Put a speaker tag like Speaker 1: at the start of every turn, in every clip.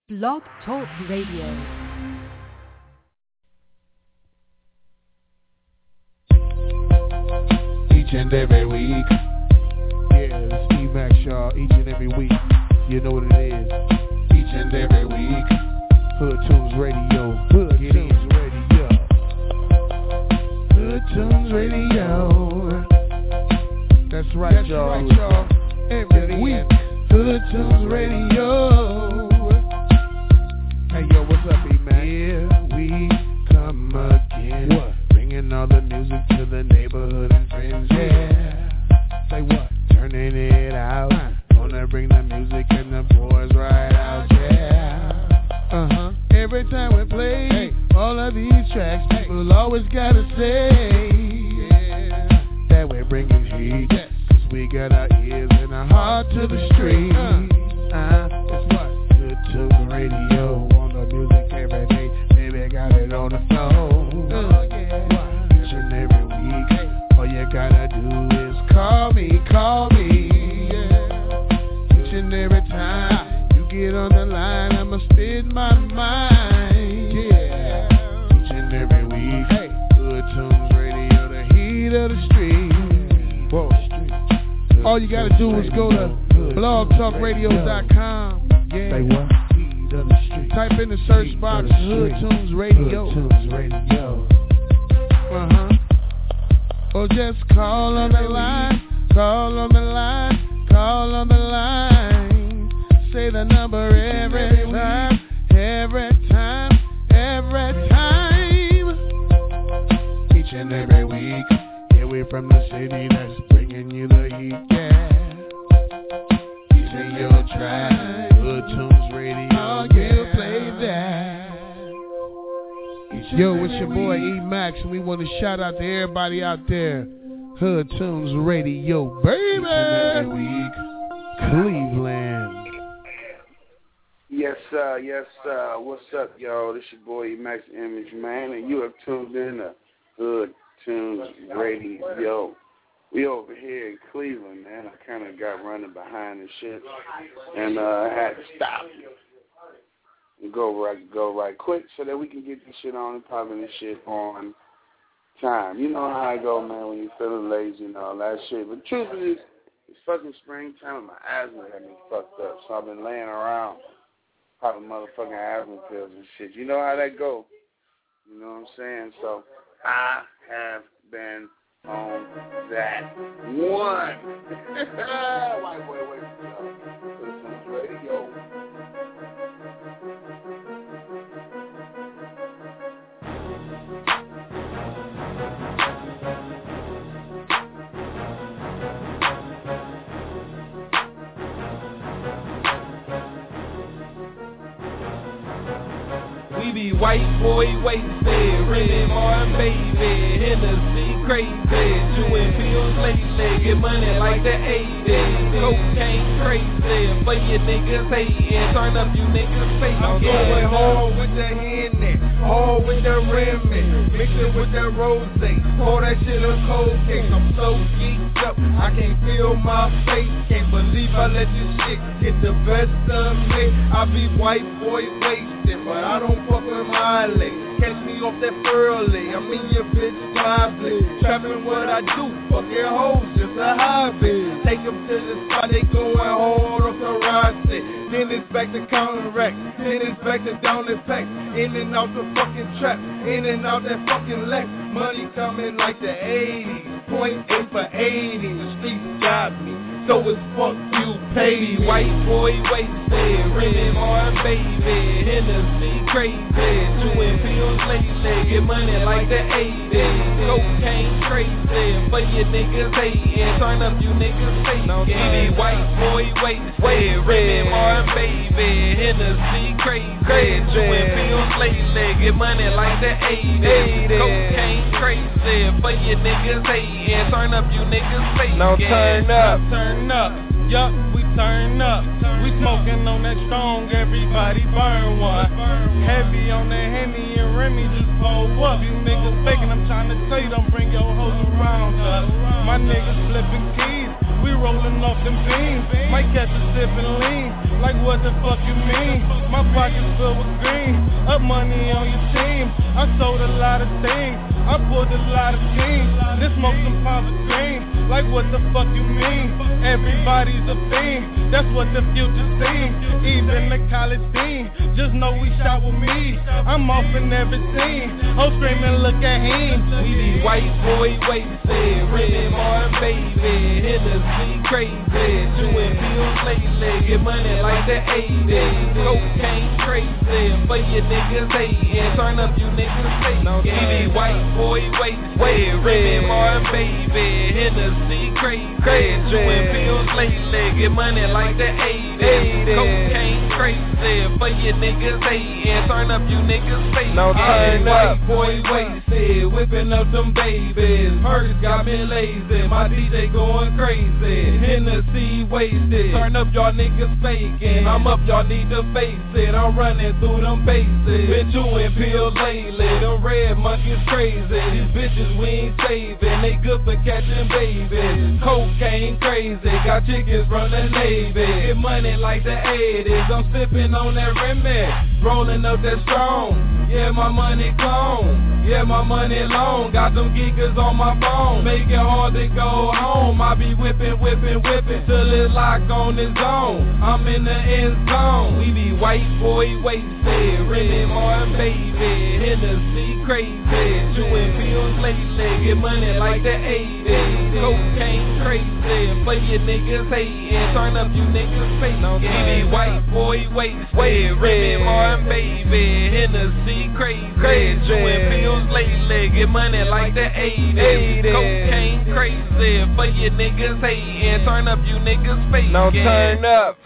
Speaker 1: Blog Talk Radio.
Speaker 2: Each and every week. Yeah, it's Steve Max, y'all. Each and every week. You know what it is. Each and every week. Hood Tunes Radio. Hood Tunes Radio. Hood Tunes Radio. That's right, y'all. Every week. Hood Tunes Radio. Hey, yo, what's up, E-Man? Here we come again. What? Bringing all the music to the neighborhood and friends, yeah. Say what? Turning it out. Gonna bring the music and the boys right out, yeah. Every time we play all of these tracks, people always gotta say that we're bringing heat. Cause we got our ears and our heart to the street. It's what? Good Tunes Radio. On the music every day. Baby, got it on the phone. Each and every week. All you gotta do is call me. Each and every time you get on the line, I'ma spit my mind. Each and every week. Good Tunes Radio, the heat of the street. Whoa. All you gotta do is go to blogtalkradio.com. Say what? Type in the search box Hood Tunes Radio. Or just call on the line. Say the number every time. Each and every week. Yeah, we're from the city that's bringing you the heat, yeah. These are your tracks. Hood Tunes Radio, yeah, play that. Yo, it's your boy E-Max, and we want to shout out to everybody out there. Hood Tunes Radio, baby. Each and every week, Cleveland.
Speaker 3: Yes, sir. What's up, y'all? This your boy E-Max Image, man, and you have tuned in to Hood Tunes Radio. We over here in Cleveland, man. I kind of got running behind and shit, and I had to stop and go right quick so that we can get this shit on and popping this shit on time. You know how I go, man, when you're feeling lazy and all that shit. But the truth is, it's fucking springtime and my asthma got me fucked up, so I've been laying around popping motherfucking asthma pills and shit. You know how that go. You know what I'm saying? So I have been on that one. Wait. Listen, radio.
Speaker 4: We be white boy wasted, Red Martin baby, Hennessy crazy, doing pills lately, get money like the 80s, cocaine crazy, for you niggas hating, turn up you niggas face. I'm going hard with the Henny, hard with the Remy, mix it with the rose, pour that shit on cocaine. I'm so geeked up, I can't feel my face, can't believe I let this shit get the best of me. I be white boy wasted, but I don't fuck with my legs. Catch me off that early, I'm in your bitch lively. Trapping what I do, fuck your hoes, just a hobby. Take them to the spot, they going hard off the roster. Then it's back to counteract, then it's back to down the pack. In and out the fucking trap, in and out that fucking lack. Money coming like the 80s, 0.8 for 80, the streets got me. So it's fuck you, pay. White boy wasted, Red Martin baby, Hennessy crazy, doing pills lately, get money like the 80s, cocaine crazy, for you niggas hating, turn up you niggas faking. White boy wasted, Red Martin baby, Hennessy crazy, doing pills lately, get money like the 80s, cocaine crazy, for you niggas hating, turn up you niggas faking.
Speaker 5: Now turn up. Yup, we turn up. We smoking on that strong, everybody burn one. Heavy on that Henny and Remy, just pull up. You niggas faking, I'm trying to tell you, don't bring your hoes around us. My niggas flipping keys, we rolling off them beans. Might catch a sip and lean. like what the fuck you mean? My pockets filled with green, up money on your team. I sold a lot of things, I pulled a lot of teams. Then smoked some pounds of green, like what the fuck you mean? Everybody's a fiend, that's what the future seems. Even the college dean, just know we shot with me. I'm off in every scene, oh screaming look at him.
Speaker 4: We be white boy wasted, Remy Martin baby, Hennessy crazy, doing bills lately, get money like the 80s. Cocaine crazy, but you niggas hating, turn up you niggas faking. We be white boy wasted, Remy Martin baby, Hennessy crazy, doing bills lately, get money like the 80s. Cocaine crazy, but you niggas hating, turn up you niggas faking.
Speaker 5: Now turn up.
Speaker 4: White boy wasted, whipping up them babies. Purse got me lazy, my DJ going crazy. Hennessy wasted, turn up y'all niggas faking. I'm up, y'all need to face it. I'm running through them bases. Been doing pills lately, them red monkeys crazy. These bitches we ain't saving, they good for catching babies. Cocaine crazy, got chickens from the Navy. Get money like the 80s, I'm sipping on that Remy, rolling up that strong. Yeah, my money gone, yeah, my money long. Got them geekers on my phone, make it hard to go home. I be whipping till it's locked on its own. I'm in the end zone. We be white boy wasted, Remy Martin baby, Hennessy crazy, doing bills lately, get money like the 80s. Cocaine crazy, but you niggas hating, turn up you niggas faking. We be white boy wasted, Remy Martin baby, Hennessy crazy, doing bills lately, get money like the 80s. Cocaine crazy, but you niggas hating, turn up you niggas faking.
Speaker 5: Now turn up.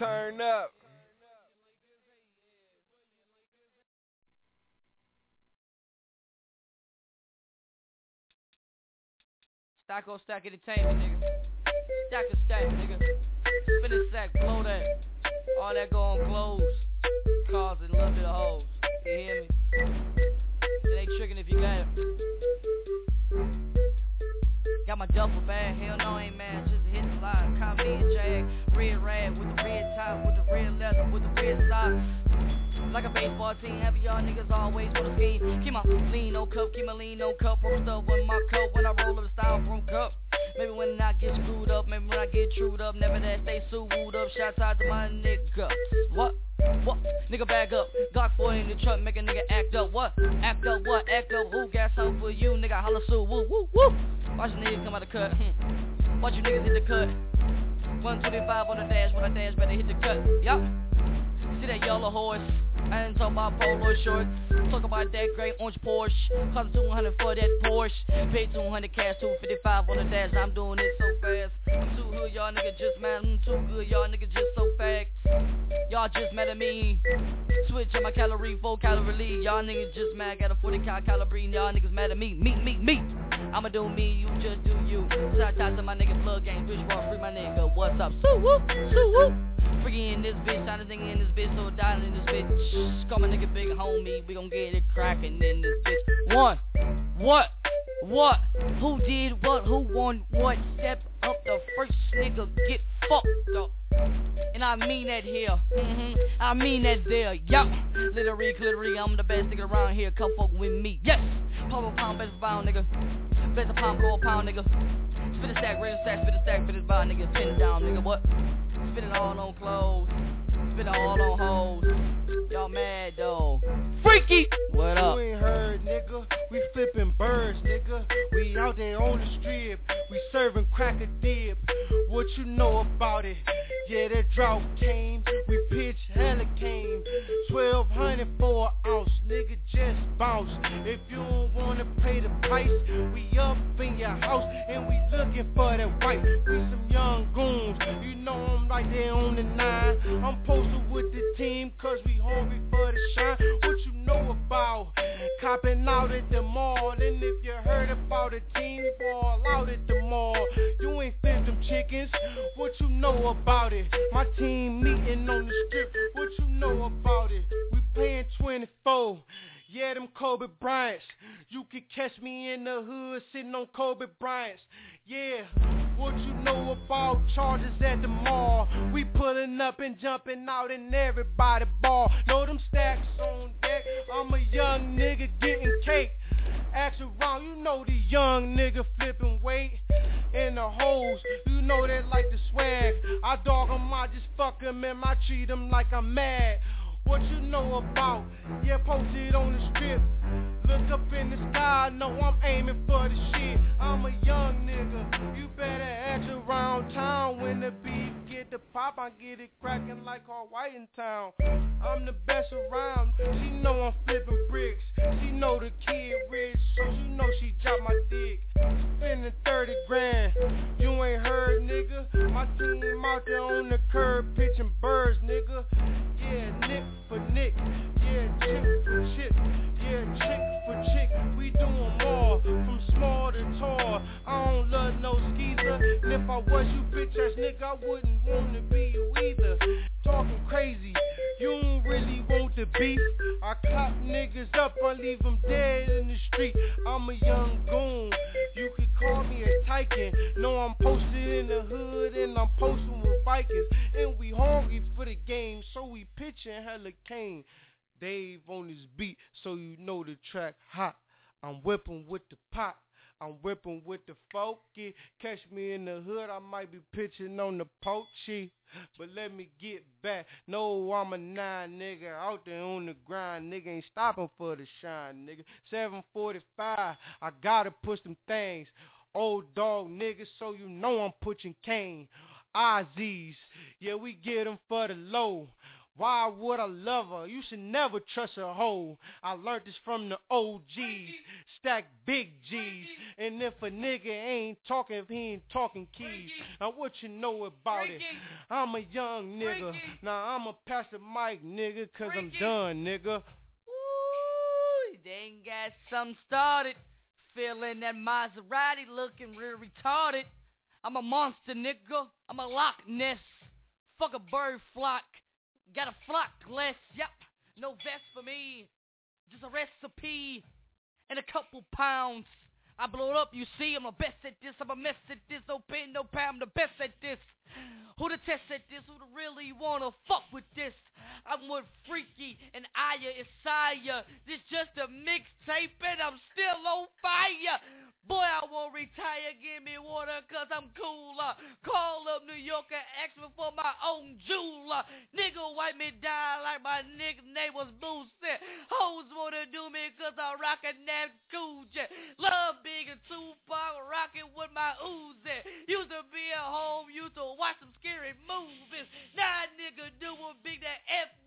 Speaker 6: Stack on stack entertainment, nigga. Stack a stack, nigga. Spin a sack, blow that. All that go on clothes, cars, and a little bit of hoes. You hear me? It ain't tricking if you got it. Got my duffel bag, hell no, ain't mad, just a hit the line. Comedy and jag, red rag with the red top, with the red leather, with the red socks. Like a baseball team, heavy y'all niggas always with a scheme. Keep my lean, no cup, keep my lean, no cup. From stuff with my cup when I roll up the styrofoam cup. Maybe when I get screwed up, maybe when I get trued up. Never that stay sued up, shots out to my nigga. What? Nigga back up, Glock 40 in the truck, make a nigga act up. What? Act up, what? Act up, who got something for you? Nigga holla sue, woo, woo, woo. Watch the niggas come out the cut, Watch you niggas hit the cut. 125 on the dash, when I dash, better hit the cut. Yup. See that yellow horse? I didn't talk about polo shorts. Talk about that gray orange Porsche. Cost $200 for that Porsche. Paid $200 cash, $255 on the dash. I'm doing it so fast. I'm too hood, y'all niggas just mad. I'm too good, y'all niggas just so facts. Y'all just mad at me. Switch on my calorie, 4 calorie lead. Y'all niggas just mad, got a 40 calorie. Y'all niggas mad at me. Me. I'ma do me, you just do you. Shout out to my nigga Plug Gang, Rich Raw, free my nigga. What's up? Sue woo. Freaky in this bitch, trying to sing in this bitch, so dying in this bitch. Call my nigga big homie, we gon' get it crackin' in this bitch. One, what? Who did what? Who won what? Step up, the first nigga get fucked up. And I mean that here, I mean that there, yup. Glittery, I'm the best nigga around here, come fuck with me, yes. Pound, best pound, nigga. Best a pound, blow a pound, nigga. Spit a stack, raise a stack, spit a stack, spit a bar, nigga. Pin it down, nigga, what? Spit it all on clothes, spit it all on hoes. Y'all mad though. Freaky! What up?
Speaker 5: You ain't heard, nigga. We flipping birds, nigga. We out there on the strip. We serving cracker dip. What you know about it? Yeah, that drought came. We pitch hella came. 1200 for an ounce, nigga, just bounce. If you don't wanna pay the price, we up in your house and we looking for that white. We some young goons, you know I'm right there on the 9. I'm posted with the team cause we hungry for the shine. What you know about copping out at the mall? And if you heard about a team ball out at the mall, you ain't fed them chickens. What you know about it? My team meeting on the strip. What you know about it? We playing 24. Yeah, them Kobe Bryants. You could catch me in the hood sitting on Kobe Bryants. Yeah, What you know about charges at the mall? We pulling up and jumping out in everybody ball. Know them stacks on deck. I'm a young nigga getting cake. Ask around, you know the young nigga flipping weight. In the hoes, you know they like the swag. I dog 'em, I just fuck 'em, and I treat 'em like I'm mad. What you know about? Yeah, post it on the strip. Look up in the sky, know I'm aiming for the shit. I'm a young nigga, you better ask around town. When the beat get the pop, I get it cracking like all white in town. I'm the best around, she know I'm flipping bricks. She know the kid rich, so you know she dropped my dick. Spending 30 grand, you ain't heard, nigga. My team out there on the curb pitching birds, nigga. Yeah, nick for nick, yeah, chick for chick, yeah, chick for chick. We do 'em all, from small to tall. I don't love no skeezer, and if I was you bitch ass nigga, I wouldn't wanna be you either. Talking crazy, you don't really want the beef. I cop niggas up, I leave them dead in the street. I'm a young goon, you could call me a Tycoon. Know I'm posted in the hood and I'm posting with bikers. And we hungry for the game, so we pitching hella cane. Dave on his beat, so you know the track hot. I'm whipping with the pot, I'm whipping with the funky. Catch me in the hood, I might be pitching on the poachy. But let me get back. No, I'm a 9 nigga out there on the grind. Nigga ain't stopping for the shine, nigga. 745, I gotta push them things. Old dog nigga, so you know I'm pushing cane. Ozzy's, yeah, we get them for the low. Why would I love her? You should never trust a hoe. I learned this from the OGs. Stack big G's. And if a nigga ain't talking, if he ain't talking keys. Now what you know about it? I'm a young nigga. Now I'ma pass the mic, nigga, cause I'm done, nigga.
Speaker 6: Ooh, they ain't got something started. Feeling that Maserati looking real retarded. I'm a monster, nigga. I'm a Loch Ness. Fuck a bird flock. Got a flock glass, yep. No vest for me. Just a recipe and a couple pounds. I blow it up, you see. I'm the best at this. I'm a mess at this. No pain, no pound. I'm the best at this. Who the test at this? Who the really wanna fuck with this? I'm with Freaky and Aya Isaiah. This just a mixtape and I'm still on fire. Boy, I won't retire, give me water, cause I'm cooler. Call up New York and ask me for my own jeweler. Nigga wipe me down like my nigga name was Boosie. Hoes wanna do me cause I'm rockin' that Gucci. Love Big and Tupac, rockin' with my Uzi. Used to be at home, used to watch some scary movies. Now nigga doing big that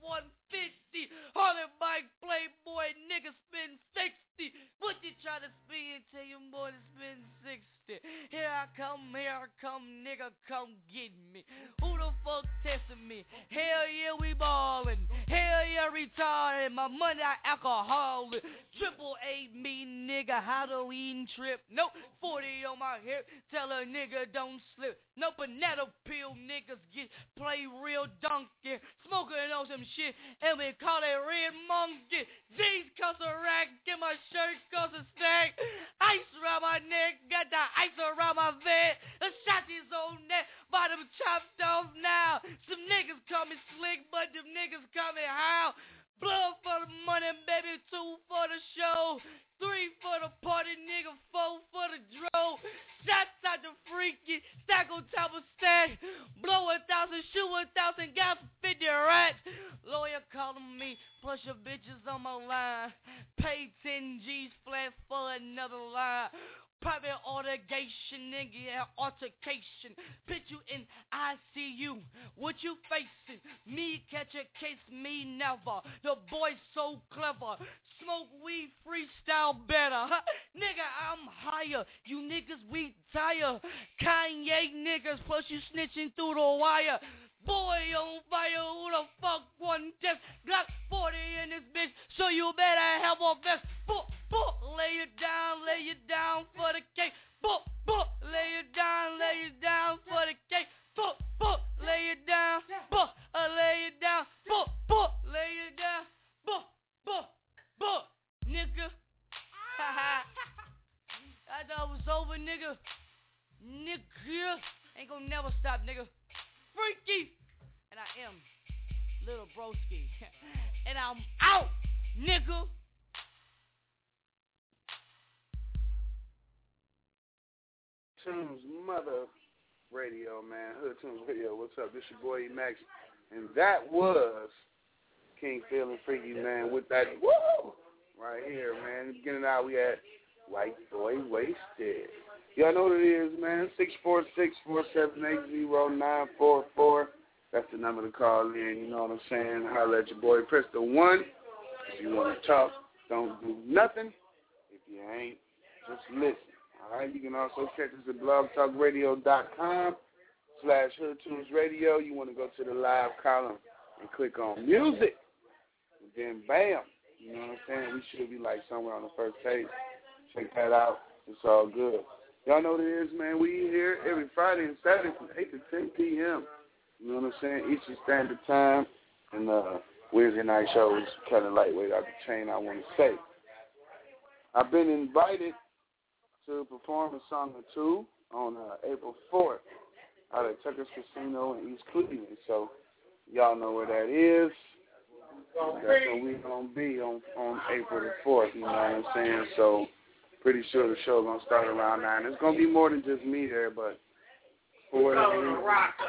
Speaker 6: F-150. Harley Mike, Playboy, nigga spend 60. What you try to spend till you more than spend 60? Here I come, nigga, come get me. Who the fuck testing me? Hell yeah, we ballin'. Hell yeah, retarded. My money alcoholic. Triple A me, nigga, Halloween trip. Nope, 40 on my hip. Tell a nigga don't slip. No banana peel niggas play real donkey. Smoking on some shit, and we call it red monkey. Jeans cost a rack, get my shirt cost a stack. Ice around my neck, got the ice around my vet. The shotties on that, bottom chopped off now. Some niggas call me slick, but them niggas call me how? Blood for the money, baby, 2 for the show. 3 for the party, nigga, 4 for the dro. Shots out the Freaky, stack on top of stack. Blow 1,000, shoot 1,000, got 50 racks. Lawyer calling me, plus your bitches on my line. Pay 10 G's flat for another line. Private altercation, nigga, altercation. Put you in ICU. What you facing? Me catch a case, me never. The boy so clever. Smoke weed, freestyle better. Huh? Nigga, I'm higher. You niggas, we tire. Kanye niggas, plus you snitching through the wire. Boy on fire, who the fuck won this? Got 40 in this bitch, so you better have a vest. Lay it down for the cake. Lay it down for the cake. Lay it down, lay it down, lay it down, nigga. I thought it was over, nigga. nigga. Ain't gonna never stop, nigga. Freaky. And I am Little Broski. And I'm out, nigga.
Speaker 3: Tunes Mother Radio, man. Hood Tunes Radio. What's up? This your boy E-Max. And that was King Feeling Freaky, man, with that woo right here, man. Beginning out, we had White Boy Wasted. Y'all know what it is, man. 646-478-0944. That's the number to call in. You know what I'm saying? Holler at your boy. Press the 1 if you want to talk. Don't do nothing if you ain't. Just listen. All right? You can also catch us at blogtalkradio.com/HoodTunesRadio. You want to go to the live column and click on music. And then, bam. You know what I'm saying? We should be like somewhere on the first page. Check that out. It's all good. Y'all know what it is, man. We here every Friday and Saturday from 8 to 10 p.m. You know what I'm saying? Eastern Standard Time. And Wednesday night show is kind of lightweight out the chain, I want to say. I've been invited to perform a song or two on April 4th out at Tucker's Casino in East Cleveland. So y'all know where that is. That's where we're going to be on April the 4th, you know what I'm saying? So pretty sure the show going to start around 9. It's going to be more than just me there, but for whatever reason,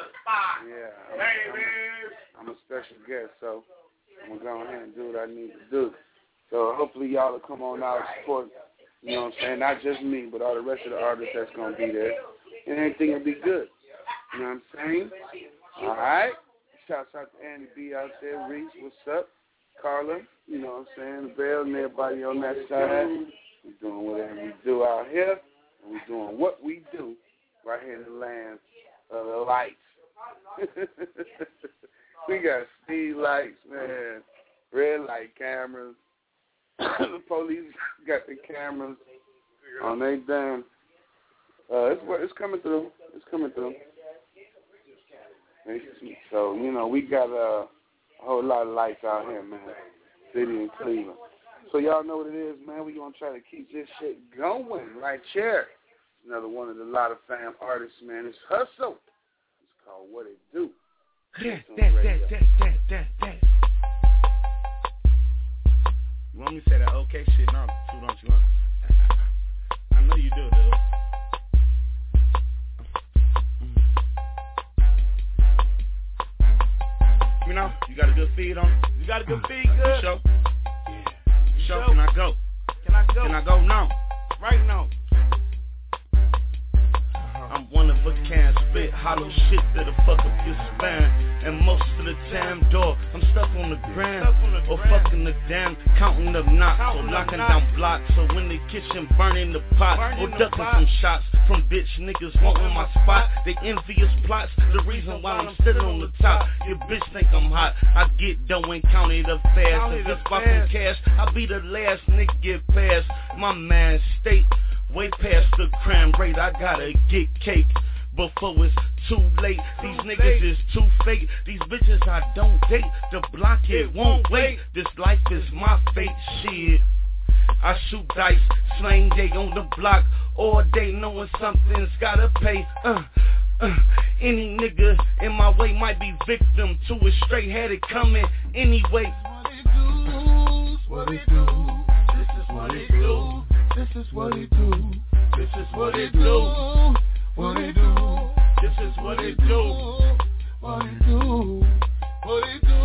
Speaker 3: I'm a special guest, so I'm going to go ahead and do what I need to do. So hopefully y'all will come on out and support, you know what I'm saying, not just me, but all the rest of the artists that's going to be there. And everything will be good. You know what I'm saying? All right. Shouts out to Andy B out there. Reese, what's up? Carla, you know what I'm saying? The Bell and everybody on that side. We're doing whatever we do out here. And we're doing what we do right here in the land of the lights. We got speed lights, man. Red light cameras. The police got the cameras on they damn. It's coming through. It's coming through. So, you know, we got a whole lot of lights out here, man. City in Cleveland. So y'all know what it is, man. We're going to try to keep this shit going right here. Another one of the Lot of Fam artists, man. It's Hustle. It's called What It Do.
Speaker 7: That. You want me to say that okay shit? No, too don't you want? I know you do, dude. You know, you got a good feed on?
Speaker 5: You got a good feed, good?
Speaker 7: Show? Yeah. Show, can I go?
Speaker 5: Can I go?
Speaker 7: Can I go now?
Speaker 5: Right now.
Speaker 7: I'm one of a kind, spit hollow shit that'll fuck up your spine. And most of the time, dog, I'm stuck on the ground or fucking the damn, counting up knots or locking down blocks. So when the kitchen burning the pot or ducking some shots from bitch niggas wanting my spot, they envious plots. The reason why I'm sitting on the top, your bitch think I'm hot. I get dough and count it up fast. If it's about some cash, I'll be the last nigga get past my man state. Way past the crime rate, I gotta get cake before it's too late. These niggas is too fake. These bitches I don't date. The block it won't wait. This life is my fate, shit. I shoot dice, slang day on the block all day, knowing something's gotta pay. Any nigga in my way might be victim to a straight-headed coming anyway.
Speaker 2: What it do? This is what it do. This is what it do. This is what it do. What it do.
Speaker 5: This is what it do.
Speaker 2: What it do. What it do.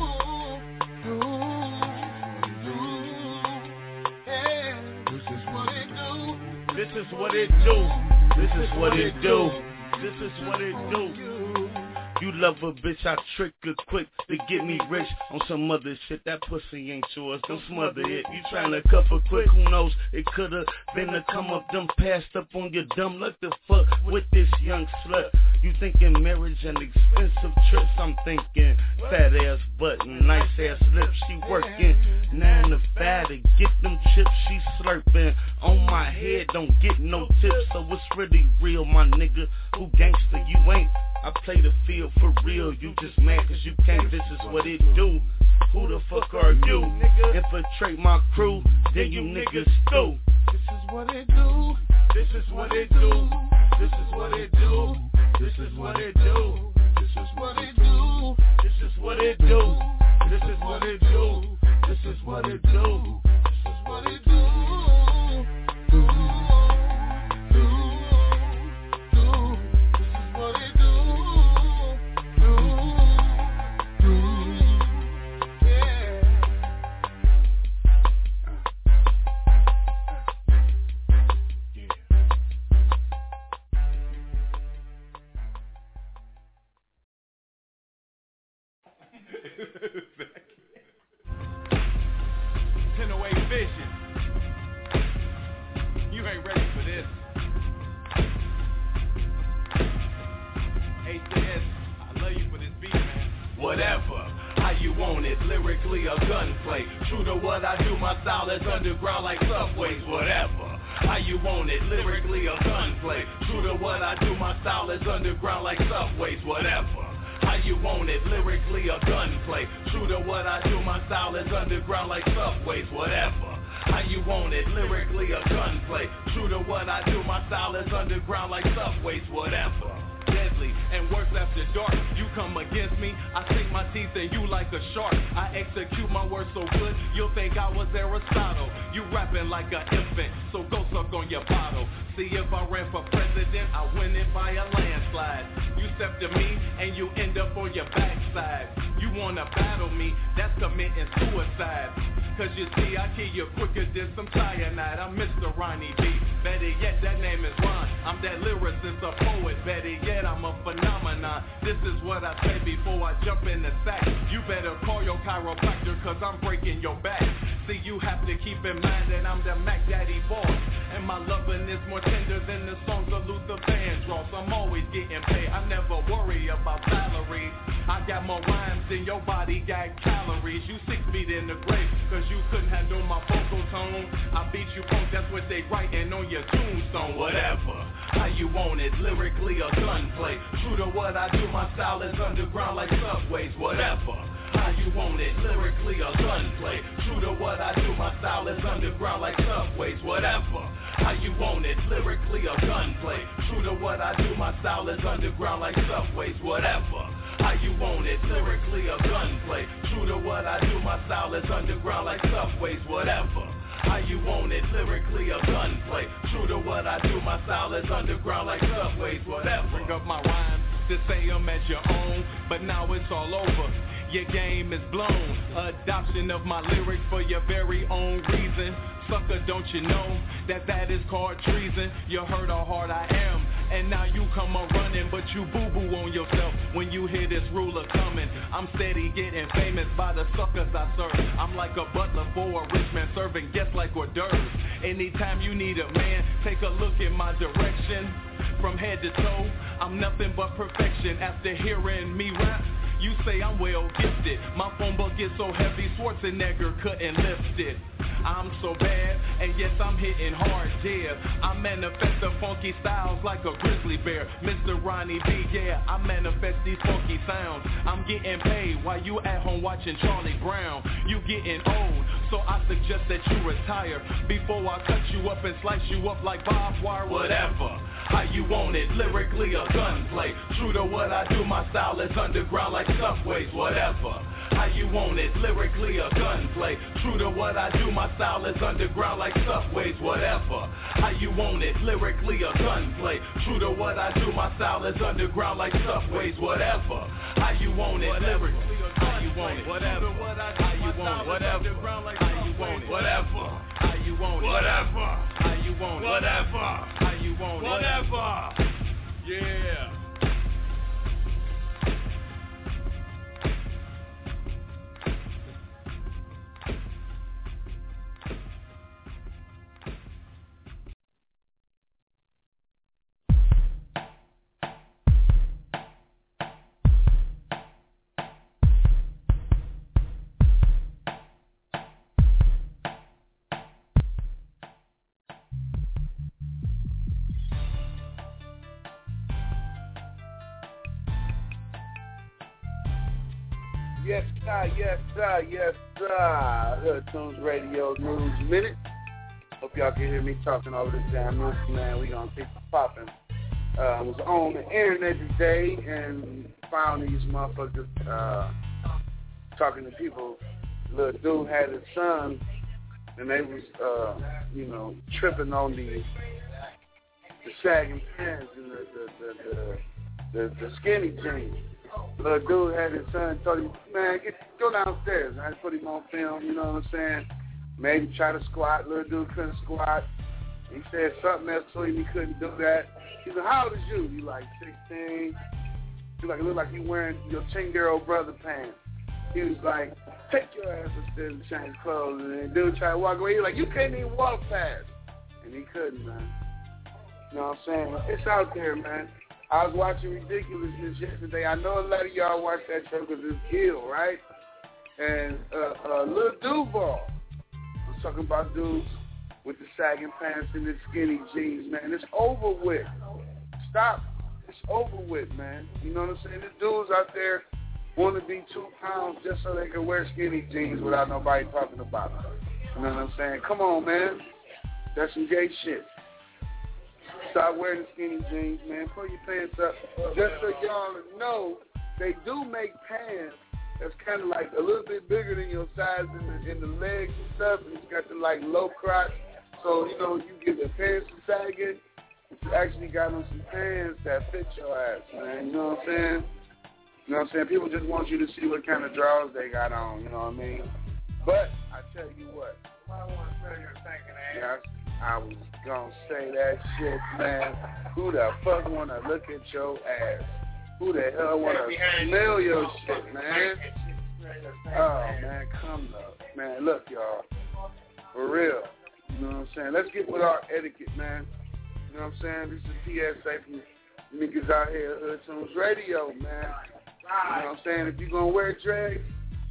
Speaker 2: This is what it do.
Speaker 5: This is what it do.
Speaker 7: This is what it do.
Speaker 5: This is what it do.
Speaker 7: You love a bitch, I trick her quick to get me rich on some other shit. That pussy ain't yours, don't smother it. You tryna cuff her quick, who knows? It could've been a come up, them passed up on your dumb luck to fuck with this young slut. You thinking marriage and expensive trips, I'm thinking fat ass butt and nice ass lips. She working 9 to 5 to get them chips she slurping. On my head, don't get no tips, so it's really real, my nigga. Who gangster, you ain't. I play the field for real, you just mad cause you can't, this is what it do. Who the fuck are you? Infiltrate my crew, then you niggas do.
Speaker 2: This is what it do.
Speaker 5: This is what it do.
Speaker 7: This is what it do. This is what it do. This is what it do. This is what it do. This is what it do. This is what it do. This is what it do.
Speaker 3: Yes, sir, yes, sir, yes, sir. Hood Tunes Radio News Minute. Hope y'all can hear me talking over this damn news, man. We gonna keep it popping. was on the internet today and found these motherfuckers talking to people. Little dude had his son, and they was, tripping on the sagging pants and the skinny jeans. Little dude had his son, told him, man, go downstairs. I put him on film, you know what I'm saying? Maybe try to squat. Little dude couldn't squat. He said something else to him, he couldn't do that. He said, how old is you? You like 16? He like, look like you wearing your 10-year-old brother pants. He was like, take your ass upstairs and change clothes. And the dude tried to walk away. He was like, you can't even walk past. And he couldn't, man. You know what I'm saying? It's out there, man. I was watching Ridiculousness yesterday. I know a lot of y'all watch that show because it's ill, right? And Lil Duval was talking about dudes with the sagging pants and the skinny jeans, man. It's over with. Stop. It's over with, man. You know what I'm saying? The dudes out there want to be 2 pounds just so they can wear skinny jeans without nobody talking about it. You know what I'm saying? Come on, man. That's some gay shit. Stop wearing the skinny jeans, man. Pull your pants up. Just so y'all know, they do make pants that's kind of like a little bit bigger than your size in the legs and stuff. And it's got the like low crotch. So, you get the pants sagging. You actually got on some pants that fit your ass, man. You know what I'm saying? You know what I'm saying? People just want you to see what kind of drawers they got on, you know what I mean? But I tell you what. I want to smell your stinking ass. I was going to say that shit, man. Who the fuck want to look at your ass? Who the hell want to smell your shit, man? Oh, man, come up. Man, look, y'all. For real. You know what I'm saying? Let's get with our etiquette, man. You know what I'm saying? This is PSA from niggas out here at Hood Tunes Radio, man. You know what I'm saying? If you're going to wear dreads,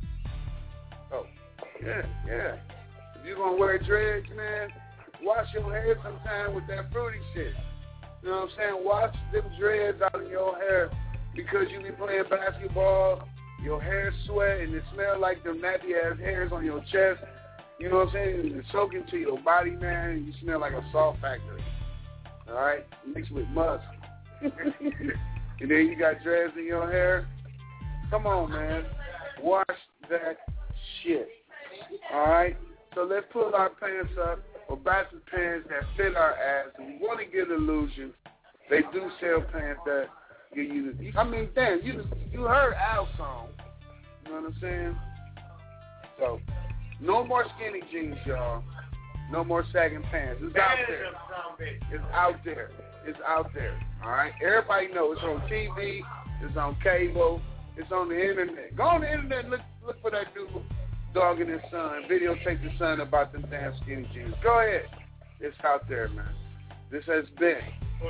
Speaker 3: yeah. If you're going to wear dreads, man, wash your hair sometime with that fruity shit. You know what I'm saying? Wash them dreads out of your hair because you be playing basketball, your hair sweat, and it smell like them nappy-ass hairs on your chest. You know what I'm saying? It's soaking to your body, man, and you smell like a salt factory. All right? Mixed with musk. And then you got dreads in your hair. Come on, man. Wash that shit. All right? So let's pull our pants up or buy some pants that fit our ass. If we want to get illusions, they do sell pants that give you the... I mean, damn, you heard Al's song. You know what I'm saying? So, no more skinny jeans, y'all. No more sagging pants. It's out there. It's out there. It's out there. All right? Everybody knows it's on TV. It's on cable. It's on the internet. Go on the internet and look for that dude dogging his son. Videotape the son about them damn skinny jeans. Go ahead. It's out there, man. This has been.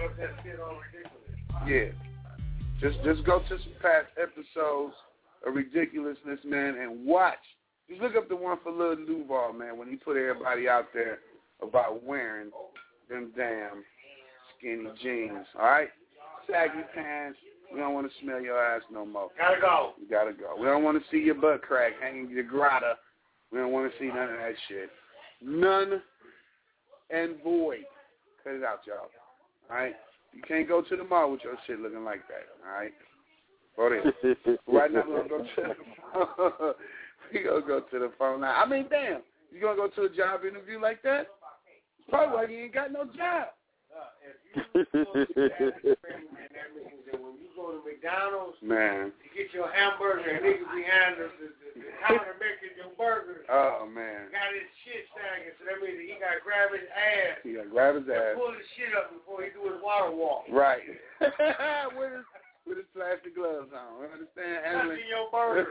Speaker 3: Yeah. Just go to some past episodes of Ridiculousness, man, and watch. Just look up the one for Lil Duval, man, when he put everybody out there about wearing them damn skinny jeans, all right? Saggy pants. We don't want to smell your ass no more.
Speaker 8: Gotta go.
Speaker 3: You gotta go. We don't want to see your butt crack hanging your grata. We don't want to see none of that shit. None and void. Cut it out, y'all. All right? You can't go to the mall with your shit looking like that, all right? Go there. Right now, we're going to go to the phone. We going to go to the phone line. I mean, damn. You going to go to a job interview like that? Probably like you ain't got no job.
Speaker 8: If you go to that means that when you go to McDonald's,
Speaker 3: man,
Speaker 8: you get your hamburger and nigga behind the counter making your burgers.
Speaker 3: Oh, man.
Speaker 8: Got his shit sagging, so that means that he got to grab his ass.
Speaker 3: He got to grab his ass.
Speaker 8: Pull his shit up before he do his water walk.
Speaker 3: Right. with his plastic gloves on. Understand?
Speaker 8: Touching your burger.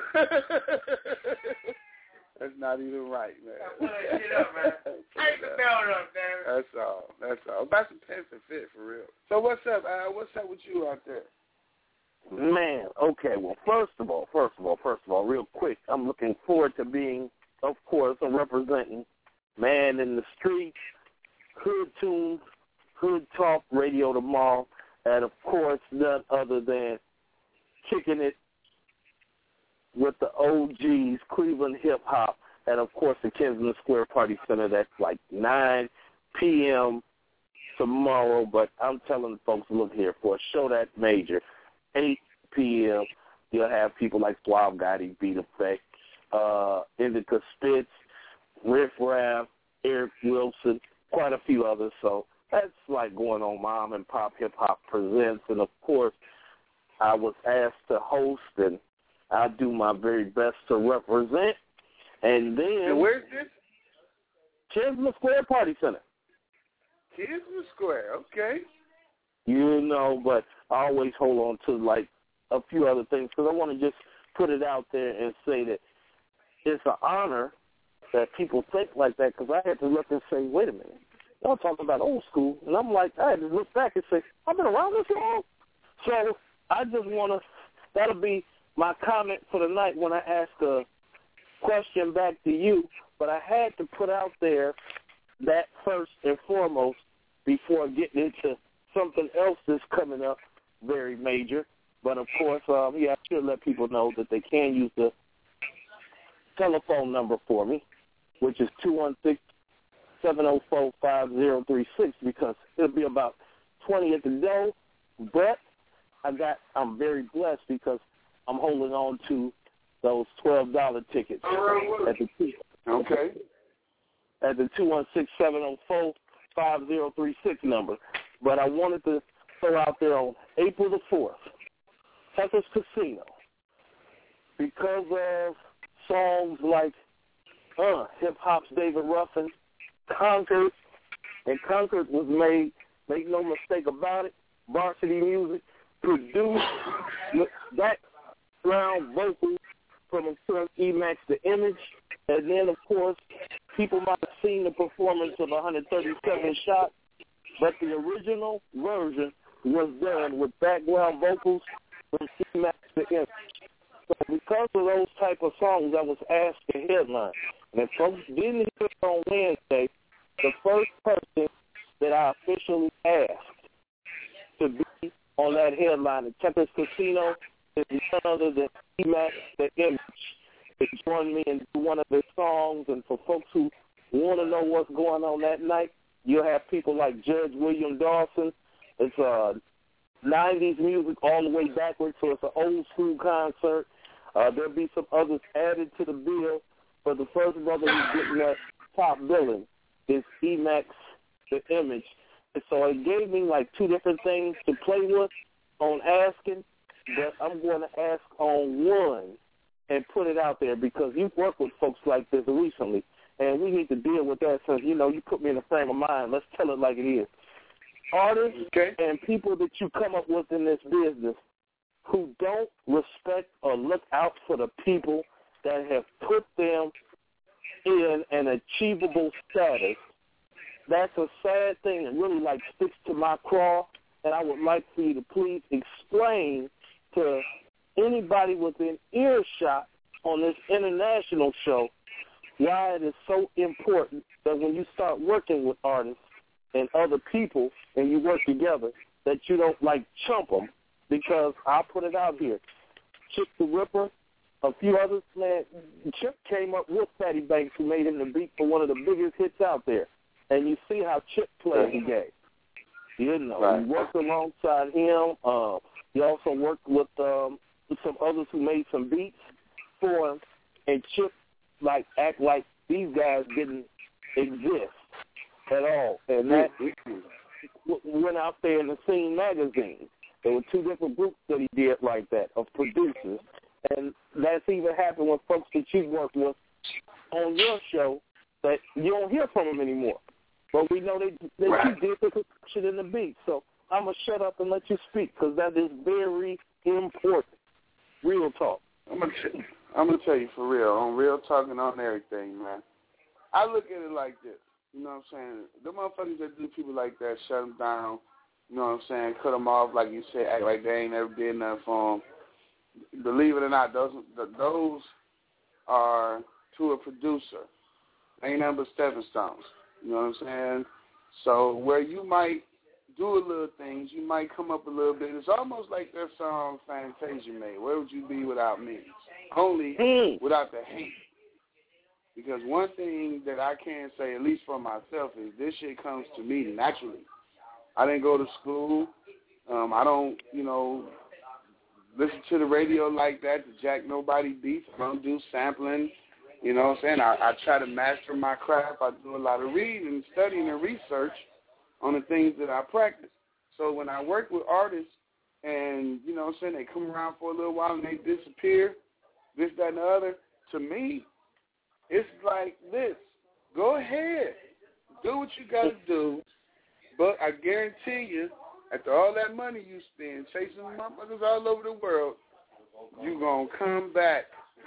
Speaker 3: That's not even right, man.
Speaker 8: Pull that shit up, man. Take the belt up, damn it.
Speaker 3: That's all. Buy some pants that fit, for real. So what's up, Al? What's up with you out there?
Speaker 9: Man, okay, well, first of all, real quick, I'm looking forward to being, of course, representing Man in the Streets, Hood Tunes, Hood Talk Radio tomorrow, and, of course, none other than kicking it with the OGs, Cleveland Hip Hop, and, of course, the Kensington Square Party Center. That's like 9 p.m. tomorrow, but I'm telling folks, look here, for a show that major, 8 p.m., you'll have people like Suave Gotti, Beat Effect, Indica Spitz, Riff Raff, Eric Wilson, quite a few others. So that's like going on Mom and Pop Hip Hop Presents. And, of course, I was asked to host, and I'll do my very best to represent. And then...
Speaker 3: And where's this?
Speaker 9: Kinsman Square Party Center.
Speaker 3: Kinsman Square, okay.
Speaker 9: You know, but I always hold on to, like, a few other things because I want to just put it out there and say that it's an honor that people think like that because I had to look and say, wait a minute, y'all talking about old school. And I'm like, I had to look back and say, I've been around this long. So I just want to, that'll be my comment for the night when I ask a question back to you. But I had to put out there that first and foremost before getting into something else that's coming up very major. But, of course, I should let people know that they can use the telephone number for me, which is 216-704-5036, because it'll be about 20 at the door. But I'm very blessed because I'm holding on to those $12 tickets at the 216-704-5036 number. But I wanted to throw out there on April the 4th, Tucker's Casino, because of songs like hip-hop's David Ruffin, Concord, and Concord was made, make no mistake about it, Varsity Music, produced background vocals from E-Max The Image, and then, of course, people might have seen the performance of 137 Shots, but the original version was done with background vocals from E-Max The Image. So because of those type of songs, I was asked to headline. And if folks didn't hear it on Wednesday, the first person that I officially asked to be on that headline at Tucker's Casino is none other than E-Max The Image. They joined me and do one of their songs. And for folks who want to know what's going on that night, you'll have people like Judge William Dawson. It's 90s music all the way backwards, so it's an old school concert. There'll be some others added to the bill, but the first brother who's getting that top billing is E-Max The Image. And so it gave me like two different things to play with on asking, but I'm going to ask on one and put it out there because you've worked with folks like this recently, and we need to deal with that since, you put me in a frame of mind. Let's tell it like it is. Artists and people that you come up with in this business who don't respect or look out for the people that have put them in an achievable status, that's a sad thing and really sticks to my craw. And I would like for you to please explain to anybody within earshot on this international show why it is so important that when you start working with artists and other people and you work together, that you don't chump them, because I'll put it out here. Chip the Ripper, a few others, man, Chip came up with Fatty Banks, who made him the beat for one of the biggest hits out there. And you see how Chip played the game. You worked alongside him. He also worked with some others who made some beats for him. And Chip, act like these guys didn't exist at all. And that went out there in the Scene magazine. There were two different groups that he did like that, of producers. And that's even happened with folks that you've worked with on your show that you don't hear from them anymore. But we know that you did the production and the beat. So I'm going to shut up and let you speak because that is very important. Real talk.
Speaker 3: I'm going to tell you for real, on Real Talk and on everything, man. I look at it like this. You know what I'm saying? The motherfuckers that do people like that, shut them down. You know what I'm saying? Cut them off, like you said, act like they ain't never did nothing for them. Believe it or not, those are to a producer. Ain't nothing but stepping stones. You know what I'm saying? So where you might do a little things, you might come up a little bit. It's almost like that song Fantasia made, Where Would You Be Without Me? Only without the hate. Because one thing that I can say, at least for myself, is this shit comes to me naturally. I didn't go to school. I don't, listen to the radio like that to jack nobody beats. I don't do sampling. You know what I'm saying? I try to master my craft. I do a lot of reading, studying, and research on the things that I practice. So when I work with artists and, you know what I'm saying, they come around for a little while and they disappear, this, that, and the other, to me, it's like this. Go ahead. Do what you got to do. But I guarantee you, after all that money you spend chasing motherfuckers all over the world, you going to come back.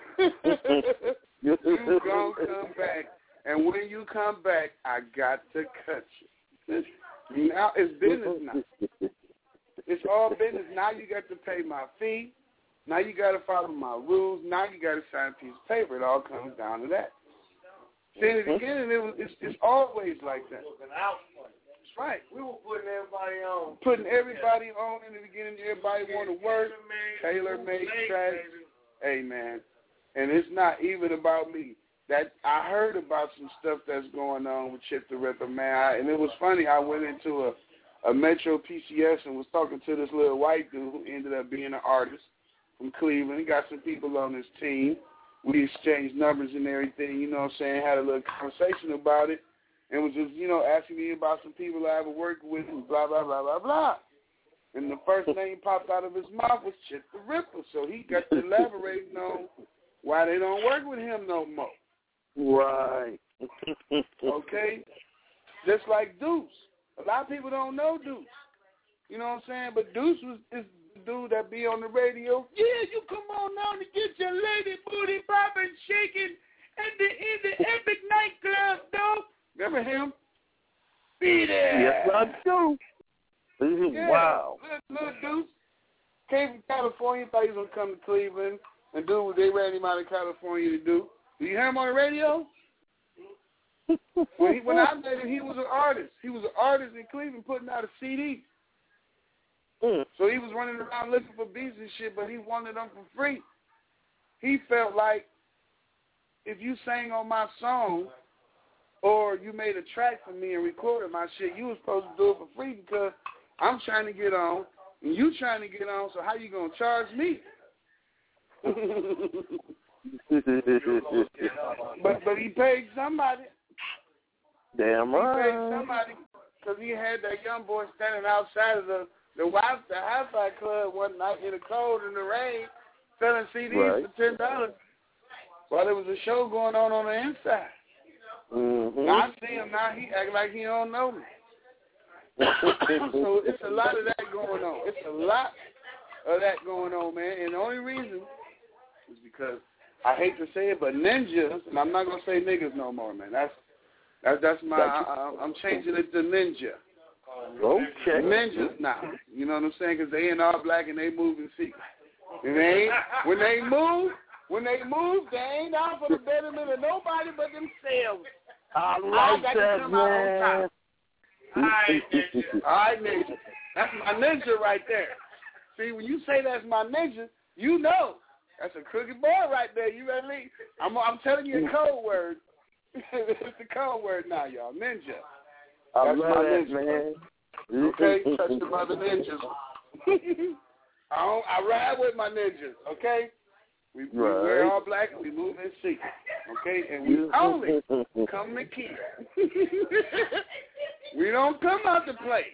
Speaker 3: You going to come back. And when you come back, I got to cut you. Now it's business now. It's all business. Now you got to pay my fee. Now you got to follow my rules. Now you got to sign a piece of paper. It all comes down to that. See, in the beginning, it's always like that. That's right.
Speaker 8: We were putting everybody on.
Speaker 3: Putting everybody on in the beginning. Everybody want to work. Tailor-made tracks. Hey, man. And it's not even about me. That I heard about some stuff that's going on with Chip the Ripper, man. And it was funny. I went into a Metro PCS and was talking to this little white dude who ended up being an artist from Cleveland. He got some people on his team. We exchanged numbers and everything, you know what I'm saying, had a little conversation about it, and was just, asking me about some people I ever worked with and blah, blah, blah, blah, blah. And the first name popped out of his mouth was Chip the Ripper, so he got to elaborating on why they don't work with him no more.
Speaker 9: Right.
Speaker 3: Okay? Just like Deuce. A lot of people don't know Deuce. You know what I'm saying? But Deuce is the dude that be on the radio. Yeah, you come on now to get your lady booty popping, shaking in the Epic nightclub, though. Remember him? Be there.
Speaker 9: Yes, I do.
Speaker 3: Yeah,
Speaker 9: wow.
Speaker 3: Little Deuce came from California, thought he was going to come to Cleveland and do what they ran him out of California to do. Do you hear him on the radio? When I met him, he was an artist. He was an artist in Cleveland putting out a CD. So he was running around looking for beats and shit, but he wanted them for free. He felt like if you sang on my song or you made a track for me and recorded my shit, you was supposed to do it for free because I'm trying to get on and you trying to get on, so how you going to charge me? But he paid somebody.
Speaker 9: Damn right.
Speaker 3: He paid somebody because he had that young boy standing outside of the Hi-Fi Club one night in the cold and the rain, selling CDs for $10 while there was a show going on the inside.
Speaker 9: Mm-hmm.
Speaker 3: Now I see him now. He act like he don't know me. So it's a lot of that going on. It's a lot of that going on, man. And the only reason is because I hate to say it, but ninjas, and I'm not gonna say niggas no more, man. That's my. I'm changing it to ninja.
Speaker 9: Okay.
Speaker 3: Ninjas now. You know what I'm saying? Because they in all black and they move in secret. And when they move, they ain't out for the betterment of nobody but themselves.
Speaker 9: I like that, man.
Speaker 3: All right, ninja. That's my ninja right there. See, when you say that's my ninja, you know that's a crooked boy right there. You ready? I'm telling you a code word. It's the code word now, y'all. Ninja.
Speaker 9: I
Speaker 3: That's
Speaker 9: love
Speaker 3: my
Speaker 9: that,
Speaker 3: ninja.
Speaker 9: man.
Speaker 3: Okay, touch the mother ninjas. I ride with my ninjas. Okay, we wear all black and we move in secret. Okay, and we only come to kill. We don't come out to play.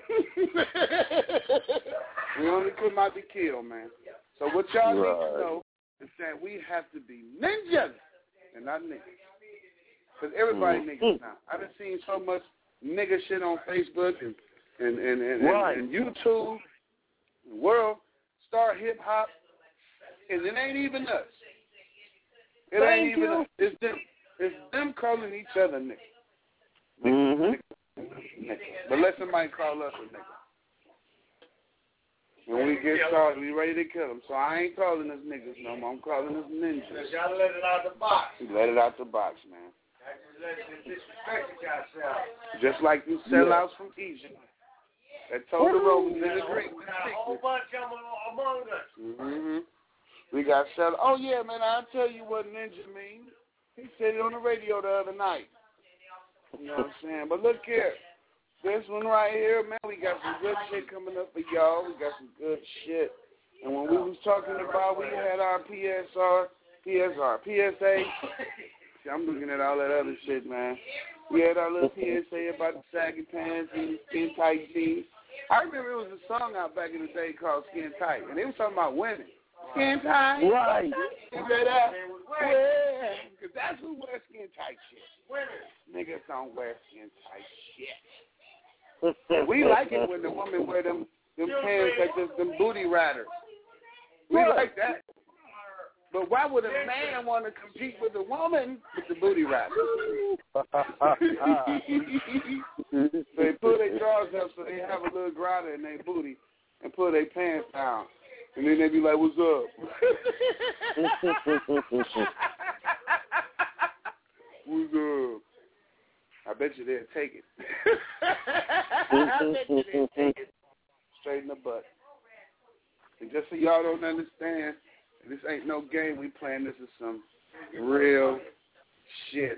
Speaker 3: We only come out to kill, man. So what y'all need to know is that we have to be ninjas and not niggas. Because everybody niggas now. I done seen so much nigga shit on Facebook and YouTube, World Star Hip Hop, and it ain't even us. It ain't even us. It's them. It's them calling each other niggas. Niggas. But let somebody call us a nigga. When we get started, we ready to kill them. So I ain't calling us niggas no more. I'm calling us ninjas.
Speaker 8: Y'all let it out the box.
Speaker 3: Let it out the box, man. Just like you sellouts from Egypt that told the Romans in the Greek.
Speaker 8: We got a whole bunch of them among us.
Speaker 3: Mm-hmm. We got sellouts. Oh, yeah, man, I'll tell you what ninja means. He said it on the radio the other night. You know what I'm saying? But look here. This one right here, man, we got some good shit coming up for y'all. We got some good shit. And when we was talking about, we had our PSA. See, I'm looking at all that other shit, man. We had our little PSA about the saggy pants and the skin tight jeans. I remember it was a song out back in the day called Skin Tight, and they was talking about women. Skin tight.
Speaker 9: Right.
Speaker 3: You read that? Yeah. Because that's who wears skin tight shit. Women. Niggas don't wear skin tight shit. We like it when the woman wear them pants like them booty riders. We like that. But why would a man want to compete with a woman with the booty rider? They pull their drawers up so they have a little grinder in their booty and pull their pants down. And then they be like, what's up? What's up? I bet you they'll take it. I bet you they'll take it. Straight in the butt. And just so y'all don't understand, this ain't no game we playing. This is some real shit.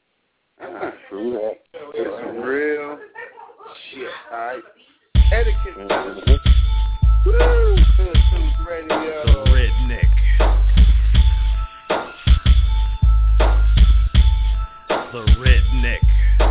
Speaker 3: It's some real shit, all right? Etiquette. Woo! Radio.
Speaker 4: The Redneck. The Redneck.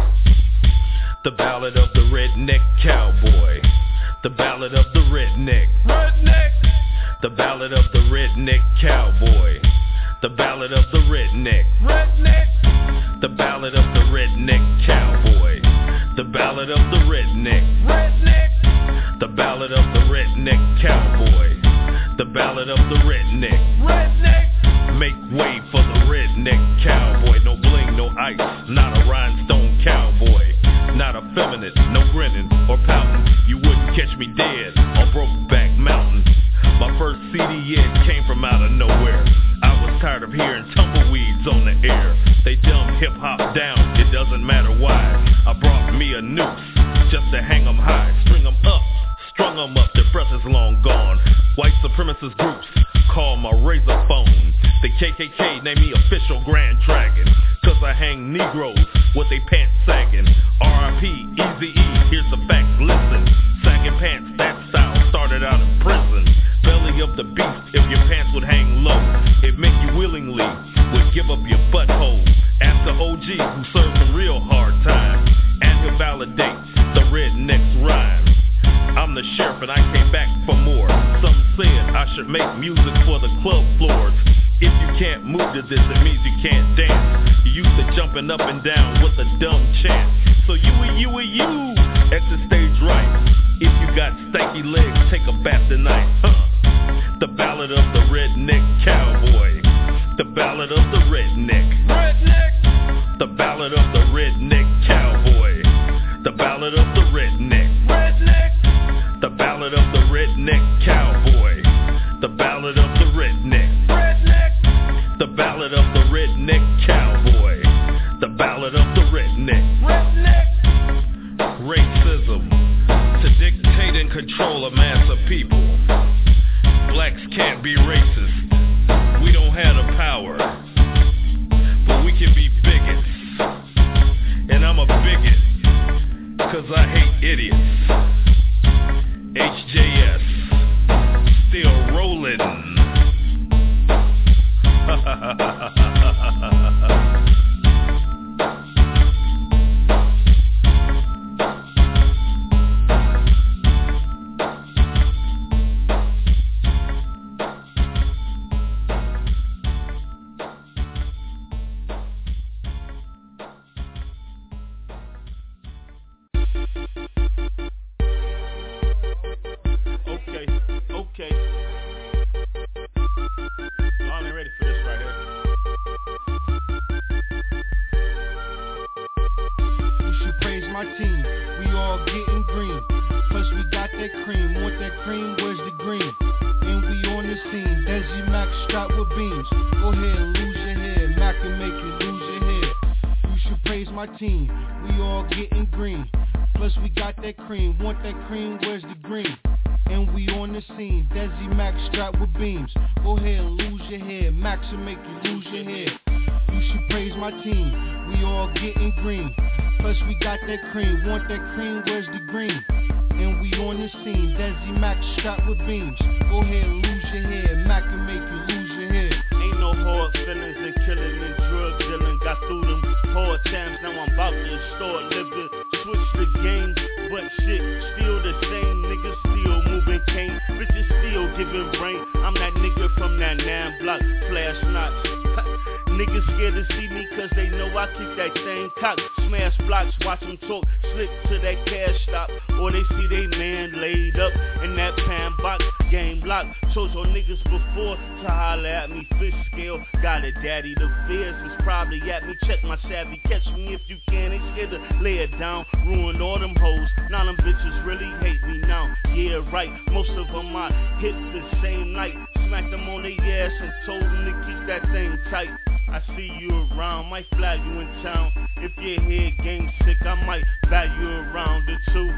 Speaker 4: The Ballad of the Redneck Cowboy. The Ballad of the Redneck. Redneck. The Ballad of the Redneck Cowboy. The Ballad of the Redneck. Redneck. The Ballad of the Redneck Cowboy. The Ballad of the Redneck. Redneck. The Ballad of the Redneck Cowboy. The Ballad of the Redneck. Redneck. Make way for the Redneck Cowboy. No bling, no ice, not a rhinestone cowboy. Not effeminate, no grinning or pouting. You wouldn't catch me dead on Brokeback Mountain. My first CD hit came from out of nowhere. I was tired of hearing tumbleweeds on the air. They dumb hip-hop down, it doesn't matter why. I brought me a noose just to hang them high. String them up, strung them up, their breath is long gone. White supremacist groups call my razor phone. The KKK named me official Grand Dragon, cause I hang Negroes with they pants sagging. R.I.P. Eazy-E, here's the facts, listen. Sagging pants, that style started out in prison. Belly of the beast, if your pants would hang low, it meant you willingly would give up your butthole. Ask the OG who served some real hard time, and he'll validate the Redneck's rhyme. I'm the sheriff and I came back for more. Some said I should make music for the club floors. If you can't move to this, it means you can't dance. You used to jumping up and down with a dumb chant. So you, exit stage right. If you got stanky legs, take a bath tonight. The Ballad of the Redneck Cowboy. The Ballad of the Redneck. Redneck. The Ballad of the Redneck Cowboy. The Ballad of the Redneck. Redneck. The Ballad of the Redneck Cowboy. The Ballad of the Redneck. Redneck. The Ballad of the Redneck Cowboy. The Ballad of the Redneck. Redneck. Racism to dictate and control a mass of people. Blacks can't be racist. We don't have the power, but we can be bigots. And I'm a bigot, cause I hate idiots. HJS, still rolling. Okay. I'm ready for this right here.
Speaker 10: You should praise my team. We all getting green. Plus we got that cream. Want that cream? Where's the green? And we on the scene. Desi Mac strapped with beams. Go ahead and lose your head. Mac can make you lose your head. You should praise my team. We all getting green. Plus we got that cream. Want that cream? Where's the green? And we on the scene, Desi Mac strapped with beams. Go ahead and lose your head, Max will make you lose your head. You should praise my team, we all getting green. Plus we got that cream, want that cream, where's the green? And we on the scene, Desi Mac shot with beams. Go ahead and lose your head, Mac can make you lose your head.
Speaker 7: Ain't no hard feelings in killing and drug dealing. Got through them hard times, now I'm about to start living. Switch the game, but shit, still the same. Niggas still moving cane, bitches still giving brain. I'm that nigga from that 9 block, flash knots. Niggas scared to see me cause they know I keep that same cock. Smash blocks, watch them talk, slip to that cash stop. Or they see they man laid up in that pan box. Game lock, chose on niggas before to holler at me. Fish scale, got a daddy. The fears is probably at me. Check my savvy, catch me if you can. They scared to lay it down, ruin all them hoes. Now them bitches really hate me now. Yeah, right, most of them I hit the same night. Smacked them on their ass and told them to keep that thing tight. I see you around, might fly you in town. If your head game sick, I might buy you around it too.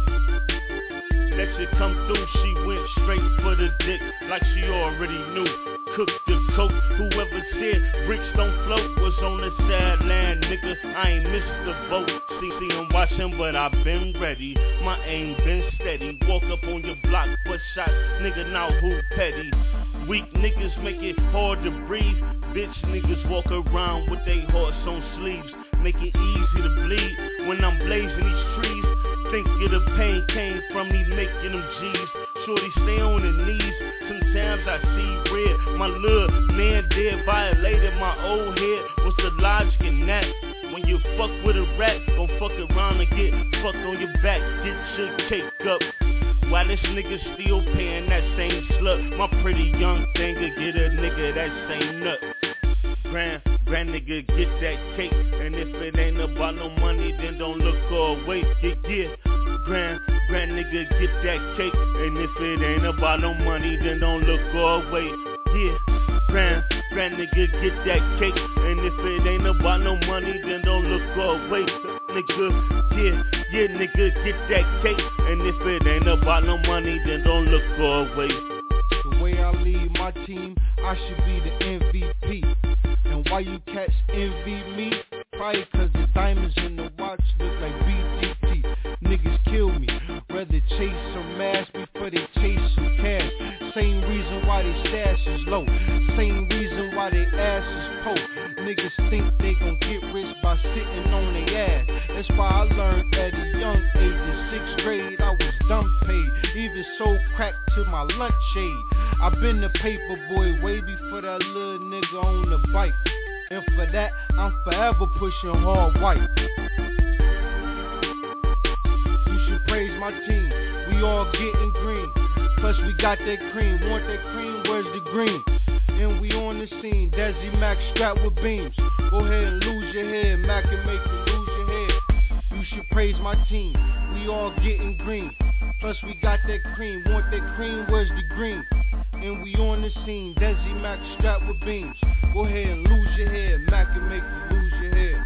Speaker 7: That shit come through, she went straight for the dick, like she already knew. Cook the coke, whoever said bricks don't float was on the sideline, nigga. I ain't missed the boat. See him watching, but I been ready. My aim been steady. Walk up on your block, but shots, nigga. Now who petty? Weak niggas make it hard to breathe. Bitch niggas walk around with they hearts on sleeves. Make it easy to bleed when I'm blazing these trees. Think of the pain came from me making them G's. Shorty stay on her knees. Sometimes I see red. My little man dead, violated my old head. What's the logic in that? When you fuck with a rat, gon' fuck around and get fucked on your back. Get your cake up. Why this nigga still paying that same slut? My pretty young thing to get a nigga that same nut. Grand nigga get that cake. And if it ain't about no money, then don't look away. Yeah. Grand nigga get that cake. And if it ain't about no money, then don't look away. Yeah. Grand nigga get that cake. And if it ain't about no money, then don't look away. Nigga, yeah, nigga get that cake. And if it ain't about no money, then don't look away.
Speaker 10: The way I lead my team, I should be the MVP. And why you cats envy me? Probably cause the diamonds in the watch look like BGT. Niggas kill me, rather chase some ass before they chase some cash. Same reason why they stash is low, same reason why they ass is poor. Niggas think they gon' get rich by sitting on their ass. That's why I learned at a young age. In 6th grade I was dumb paid, even sold crack to my lunch shade. I been the paper boy way before that little nigga on the bike. And for that, I'm forever pushing hard white. You should praise my team, we all getting green. Plus we got that cream, want that cream, where's the green? And we on the scene, Desi Mac strapped with beams. Go ahead and lose your head, Mac can make you lose your head. You should praise my team, we all getting green. Plus we got that cream, want that cream, where's the green? And we on the scene, Desi Mac strapped with beams. Go ahead and lose your head, Mac can make you lose your head.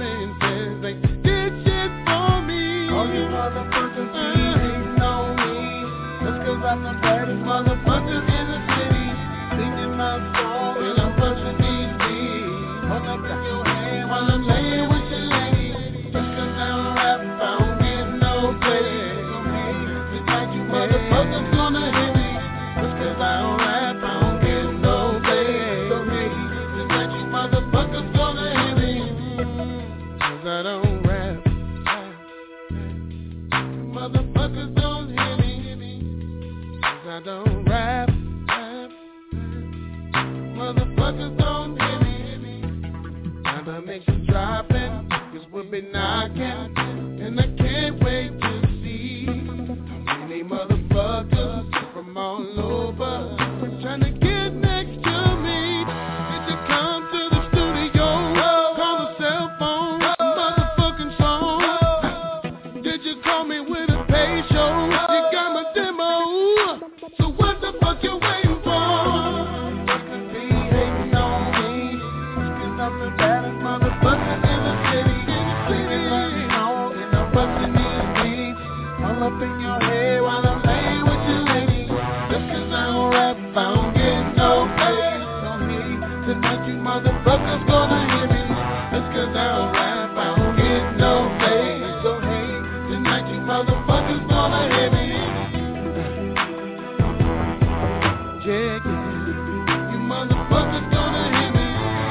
Speaker 2: man says they did shit for me. All you motherfuckers be hating on me. That's 'cause I'm the baddest motherfucker in the city. Singing my song and I'm busting these beats. Hold up in your hand while I'm laying with your lady. Just 'cause I don't rap, I don't get no play. So hey, tonight you motherfuckers gonna hit me. Just 'cause I don't rap, I don't get no play. So hey, tonight you motherfuckers gonna hit me. 'Cause I don't rap. Motherfuckers don't hear me. 'Cause I don't rap. Motherfuckers don't hear me. Now the mix is dropping, 'cause we'll be knocking. And I can't wait to see how many motherfuckers from all over trying to get next to me. Did you come to the studio? Call the cell phone, motherfucking phone. Did you call me with a pay show? You got my demo. So what the fuck you waiting for? I'm the baddest motherfucker in the city. Singing my song and I'm busting these beats. All up in your head while I'm laying with your lady. Just 'cause I don't rap, I don't get no pay. So hey, tonight you motherfuckers gonna hear me. Just 'cause I don't rap, I don't get no pay. So hey, tonight you motherfuckers gonna hear me. Yeah, you motherfuckers gonna hear me.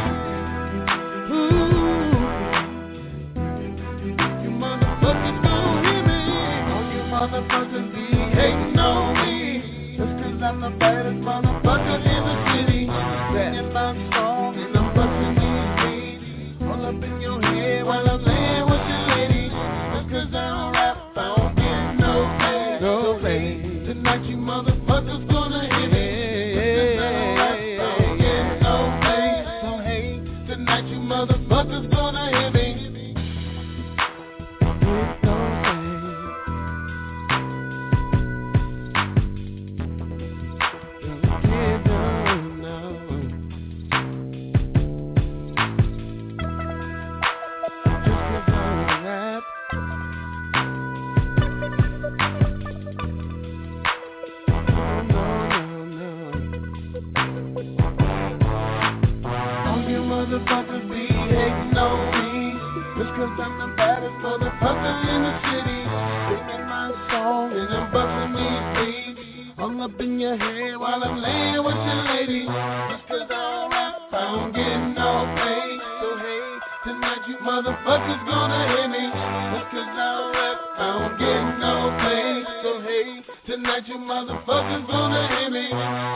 Speaker 2: Motherfuckers be hating on me. Just 'cause I'm the baddest motherfucker in the city. Singing my song and I'm busting these beats. All up in your head while I'm laying with your lady. Just 'cause I don't rap, I don't get no pay. So hey, tonight you motherfuckers gonna hear me. Just 'cause I don't rap, I don't get no pay. So hey, tonight you motherfuckers gonna hear me. Motherfuckers be hating on me. Just 'cause I'm the baddest motherfucker in the city. Singing my song and I'm busting these beats. All up in your head while I'm laying with your lady. Just 'cause I don't rap, I don't get no pay. So hey, tonight you motherfuckers gonna hear me. Just 'cause I don't rap, I don't get no pay. So hey, tonight you motherfuckers gonna hear me.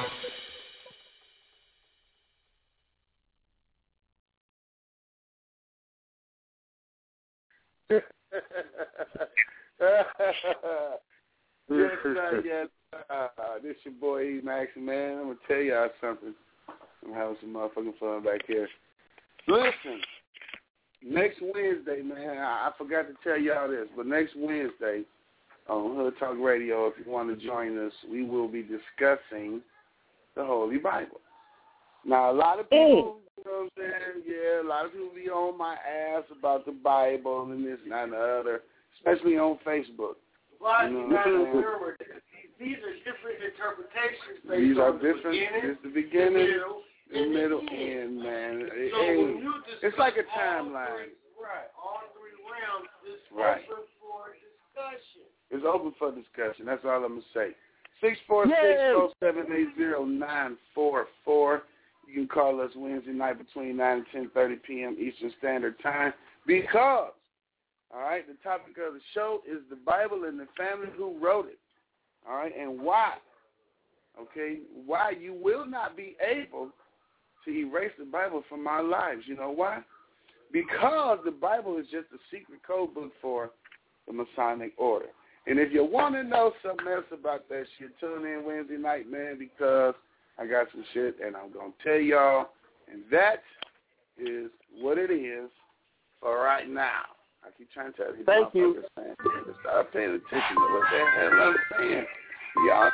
Speaker 2: Yes, this your boy E-Max, man. I'm going to tell y'all something. I'm having some motherfucking fun back here. Listen, next Wednesday, man, I forgot to tell y'all this, but next Wednesday on Hood Talk Radio, if you want to join us, we will be discussing the Holy Bible. Now, a lot of people, you know what I'm saying? Yeah, a lot of people be on my ass about the Bible and this and that and the other, especially on Facebook.
Speaker 8: But
Speaker 2: you
Speaker 8: you got to remember, these are different interpretations.
Speaker 2: These are different. It's the beginning, the middle, end, man. It's like a timeline.
Speaker 8: Right. All three realms is open for discussion.
Speaker 2: It's open for discussion. That's all I'm going to say. 646-478-0944. You can call us Wednesday night between 9 and 10:30 p.m. Eastern Standard Time because, all right, the topic of the show is the Bible and the family who wrote it, all right, and why, okay, why you will not be able to erase the Bible from our lives. You know why? Because the Bible is just a secret code book for the Masonic order. And if you want to know something else about that shit, tune in Wednesday night, man, because I got some shit, and I'm going to tell y'all, and that is what it is for right now. I keep trying to tell you.
Speaker 9: Thank you.
Speaker 2: Man, start paying attention to what the hell I'm saying. Y'all.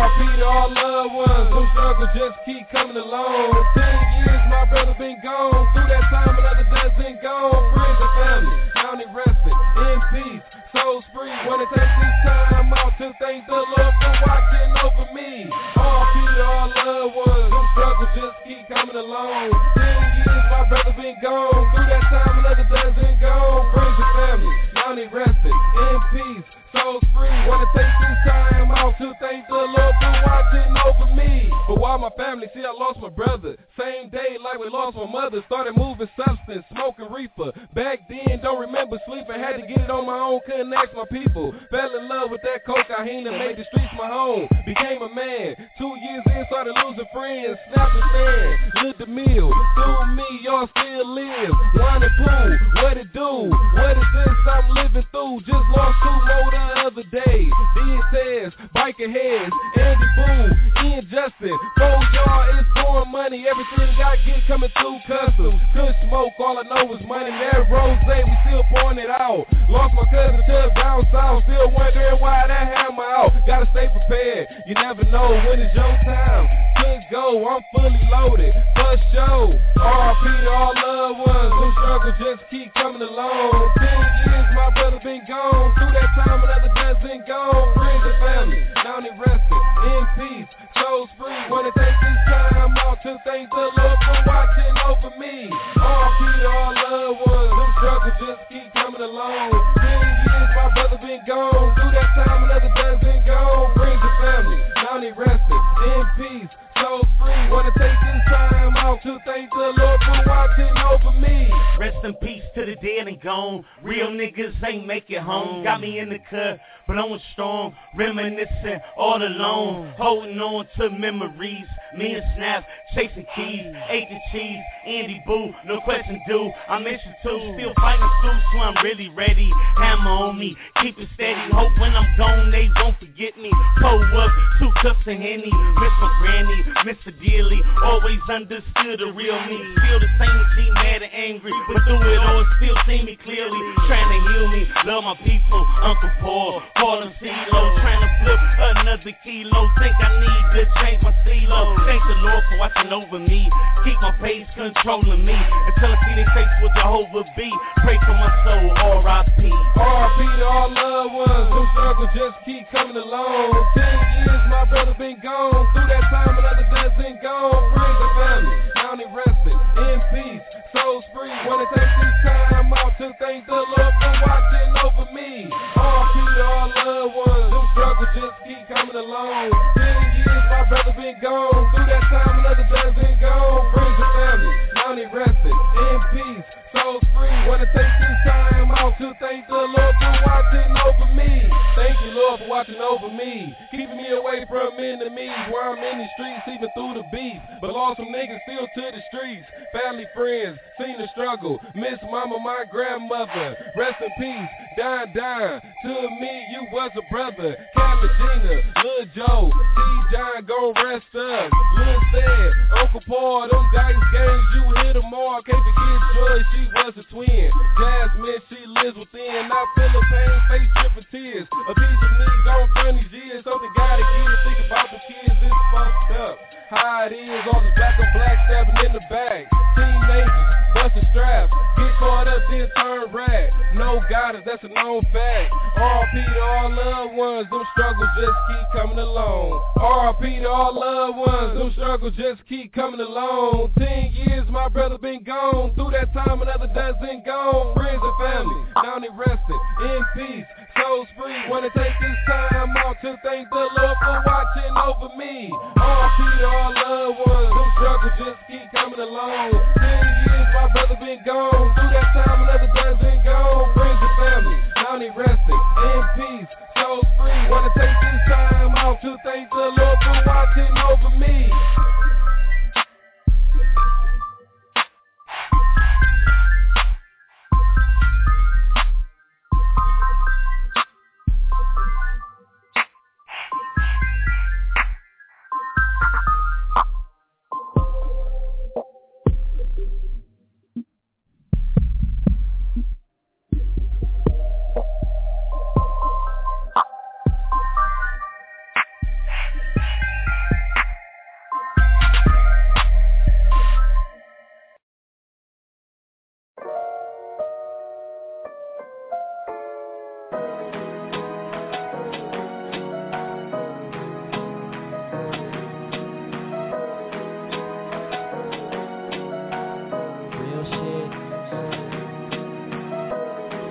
Speaker 5: R.I.P. to all loved ones, them struggles just keep coming along. 10 years my brother been gone, through that time another dozen gone. Friends and family, now they resting in peace, souls free. Wanna take this time out to thank the Lord for watching over me. R.I.P. to all loved ones, them struggles just keep coming along. 10 years my brother been gone, through that time another dozen gone. Friends and family, now they resting in peace, souls free. Wanna take this time out to thank the Lord for watching over me. But while my family see I lost my brother, same day like we lost my mother, started moving substance, smoking reefer. Back then, don't remember sleeping, had to get it on my own, couldn't ask my people. Fell in love with that cocaine and made the streets my home. Became a man, 2 years in, started losing friends, snapping stand, lived the meal. Through me, y'all still live. Wine and pool, what it do? What is this I'm living through? Just lost 2 more the other day. D&Tez, biker heads, Andy Boo, Ian Justin. 4 y'all is foreign money. Everything I get coming through customs. Good smoke, all I know is money. That rose, we still pouring it out. Lost my cousin to down south. Still wondering why that hammer out. Gotta stay prepared. You never know when it's your time. Can't go, I'm fully loaded. First show. R.I.P. to all loved ones. Them struggles just keep coming along. 10 years my brother been gone. Through that time another dozen gone. Friends and family, now they resting in peace, souls free. Wanna take this time out to thank the Lord for watching over me. R.I.P. to all loved ones. Them struggles just keep coming along. 10 years my brother been gone. Through that time another dozen gone. Friends and family, now they resting in peace, souls free. Wanna take this time out to thank the Lord for watching over me.
Speaker 7: Rest in peace to the dead and gone. Real niggas ain't make it home. Got me in the cut, but I was strong, reminiscing all alone, holding on to memories. Me and Snap, chasing keys, ate the cheese, Andy Boo, no question due. I miss you too, still fighting through, so I'm really ready. Hammer on me, keep it steady. Hope when I'm gone, they won't forget me. Pull up, 2 cups of Henny. Miss my granny, miss the dearly. Always understood the real me. Feel the same G, mad and angry, but through it all, still see me clearly. Trying to heal me, love my people. Uncle Paul, call him CeeLo. Trying to flip another kilo. Think I need to change my CeeLo. Thank the Lord for watching over me. Keep my pace controlling me until I see they face with Jehovah be. Pray for my soul, R.I.P.
Speaker 5: R.I.P. to all loved ones. Them struggles just keep coming along. 10 years my brother been gone. Through that time another dozen gone. Friends and family, now they resting in peace, souls free. Wanna take this time out to thank the Lord for watching over me. R.I.P. to all loved ones. Them struggles just keep coming along. 10 years my brother been gone. Through that time another dozen gone. Friends and family, now they resting in peace, souls free. Wanna take this time out to thank the Lord for watching over me. Thank you, Lord, for watching over me, keeping me away from enemies. Where I'm in the streets, even through the beef, but lost some niggas still to the streets. Family, friends, seen the struggle. Miss mama, my grandmother. Rest in peace, dying. To me, you was a brother. Captain Gina, Lil Joe, T. John, gon' rest up. Lil said, Uncle Paul, them dice games, you hit them all. Can't forget Joy, she was a twin. Jasmine, she lives within. I feel the pain, face dripping tears. A piece of me gone from these years. Something gotta give. Think about the kids, it's fucked up. How it is, all the black on black stabbing in the back. Teenagers, busting straps, get caught up, then turn rat. No guidance, that's a known fact. R.I.P. to all loved ones, them struggles just keep coming along. R.I.P. to all loved ones, them struggles just keep coming along. 10 years my brother been gone, through that time another dozen gone. Friends and family, now they resting in peace, souls free. Wanna take this time out to thank the Lord for watching over me. R.I.P. to all loved ones, them struggles just keep coming along. 10 years my brother been gone, through that time another dozen gone. Friends and family, now they resting in peace, souls free. Wanna take this time out to thank the Lord for watching over me.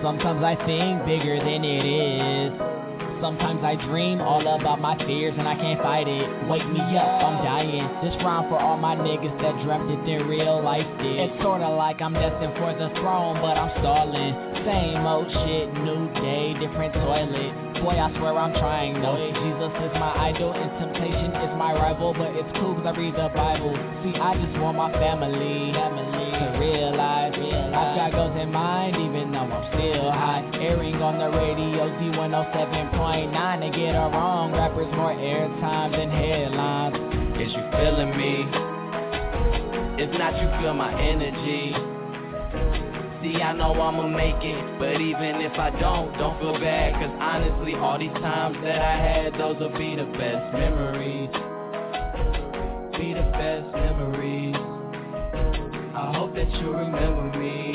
Speaker 11: Sometimes I think bigger than it is. Sometimes I dream all about my fears and I can't fight it. Wake me up, I'm dying. This rhyme for all my niggas that dreamt it in real life did. It's sorta like I'm destined for the throne, but I'm stalling. Same old shit, new day, different toilet. Boy, I swear I'm trying though. Jesus is my idol and temptation is my rival, but it's cool cause I read the Bible. See, I just want my family to realize I've got goals in mind even though I'm still high. Airing on the radio Z107.9 and get it wrong. Rappers more airtime than headlines. Is you feeling me? If not, you feel my energy. See, I know I'ma make it, but even if I don't feel bad, cause honestly, all these times that I had, those will be the best memories. Be the best memories. I hope that you remember me.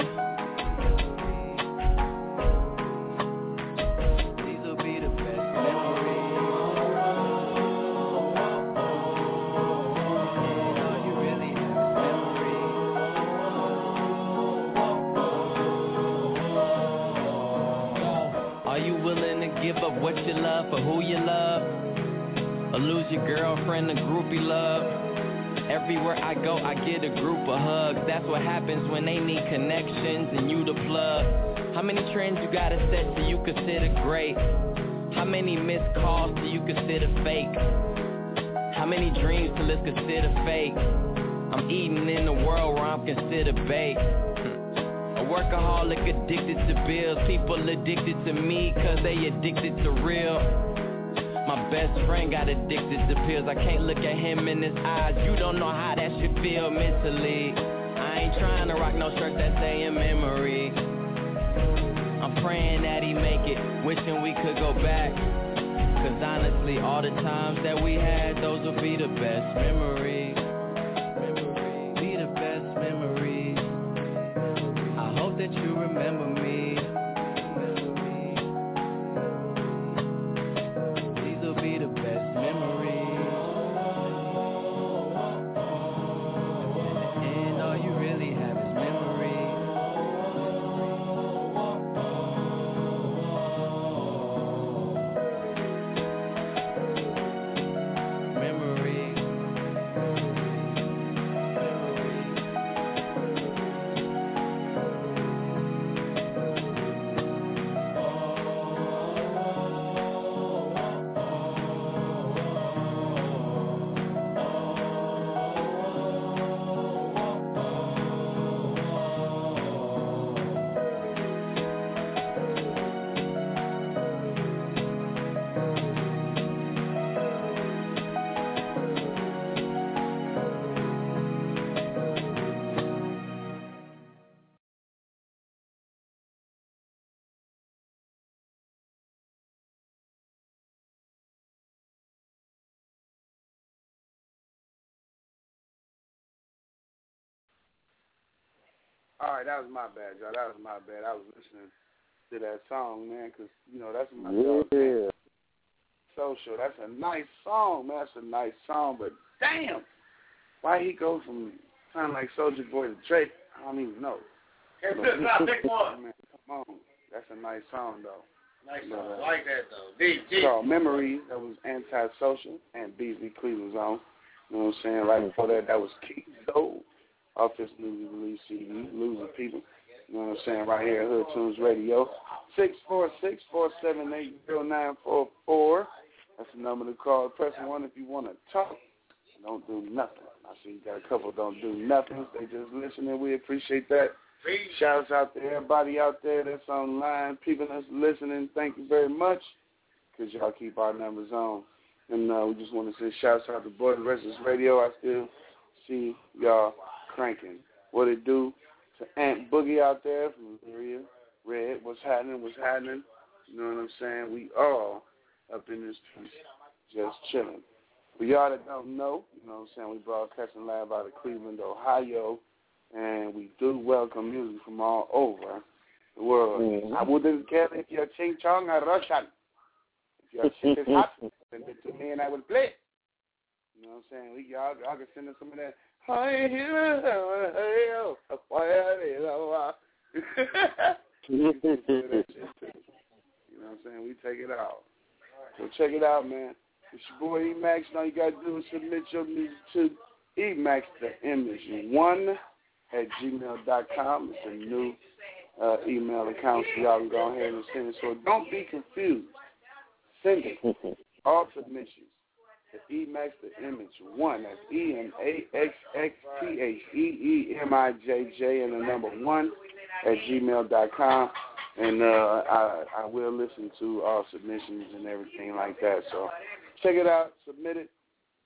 Speaker 11: These will be the best memories. You really have memories. Are you willing to give up what you love for who you love? Or lose your girlfriend to groupie love? Everywhere I go, I get a group of hugs. That's what happens when they need connections and you the plug. How many trends you gotta set till you consider great? How many missed calls till you consider fake? How many dreams till it's considered fake? I'm eating in a world where I'm considered bait. A workaholic addicted to bills. People addicted to me cause they addicted to real. My best friend got addicted to pills. I can't look at him in his eyes. You don't know how that should feel mentally. I ain't trying to rock no shirt that say in memory. I'm praying that he make it, wishing we could go back. Cause honestly, all the times that we had, those will be the best memories. Be the best memories. I hope that you remember me. Be the best memories. And all you really have is memories. Memories.
Speaker 3: All right, that was my bad, y'all. That was my bad. I was listening to that song, man, because, you know, that's my dog. Social. That's a nice song, man. That's a nice song, but damn, why he go from sounding like Soulja Boy to Drake, I don't even know.
Speaker 8: Hey, pick one.
Speaker 3: Man, come on. That's a nice song, though.
Speaker 8: Nice song. I like that, though.
Speaker 3: It's called Memories. That was Antisocial and Beasley Cleveland's on. You know what I'm saying? Right before that, that was Keith Soul off his newly released CD, Losing People. You know what I'm saying? Right here, Hood Tunes Radio. 646-478-0944. That's the number to call. Press 1 if you want to talk. Don't do nothing. I see you got a couple don't do nothing. They just listening. We appreciate that. Shouts out to everybody out there that's online, people that's listening. Thank you very much because y'all keep our numbers on. And we just want to say shouts out to Boy Restless Radio. I still see y'all cranking. What it do to Aunt Boogie out there from Area Red? What's happening? What's happening? You know what I'm saying? We all up in this piece just chilling. For y'all that don't know, you know what I'm saying, we broadcasting live out of Cleveland, Ohio, and we do welcome music from all over the world.
Speaker 9: Mm-hmm.
Speaker 3: I wouldn't care if you're Ching Chong or Russian. If your shit is hot, send it to me and I will play it. You know what I'm saying? Y'all can send us some of that. You know what I'm saying? We take it out. So check it out, man. It's your boy E-Max. All you got to do is submit your music to emaxtheimage1@gmail.com. It's a new email account, so y'all can go ahead and send it. So don't be confused. Send it. All submissions to emaxtheimage1. That's EMAXXTHEEMIJJ and the number 1@gmail.com. And I will listen to all submissions and everything like that. So check it out. Submit it.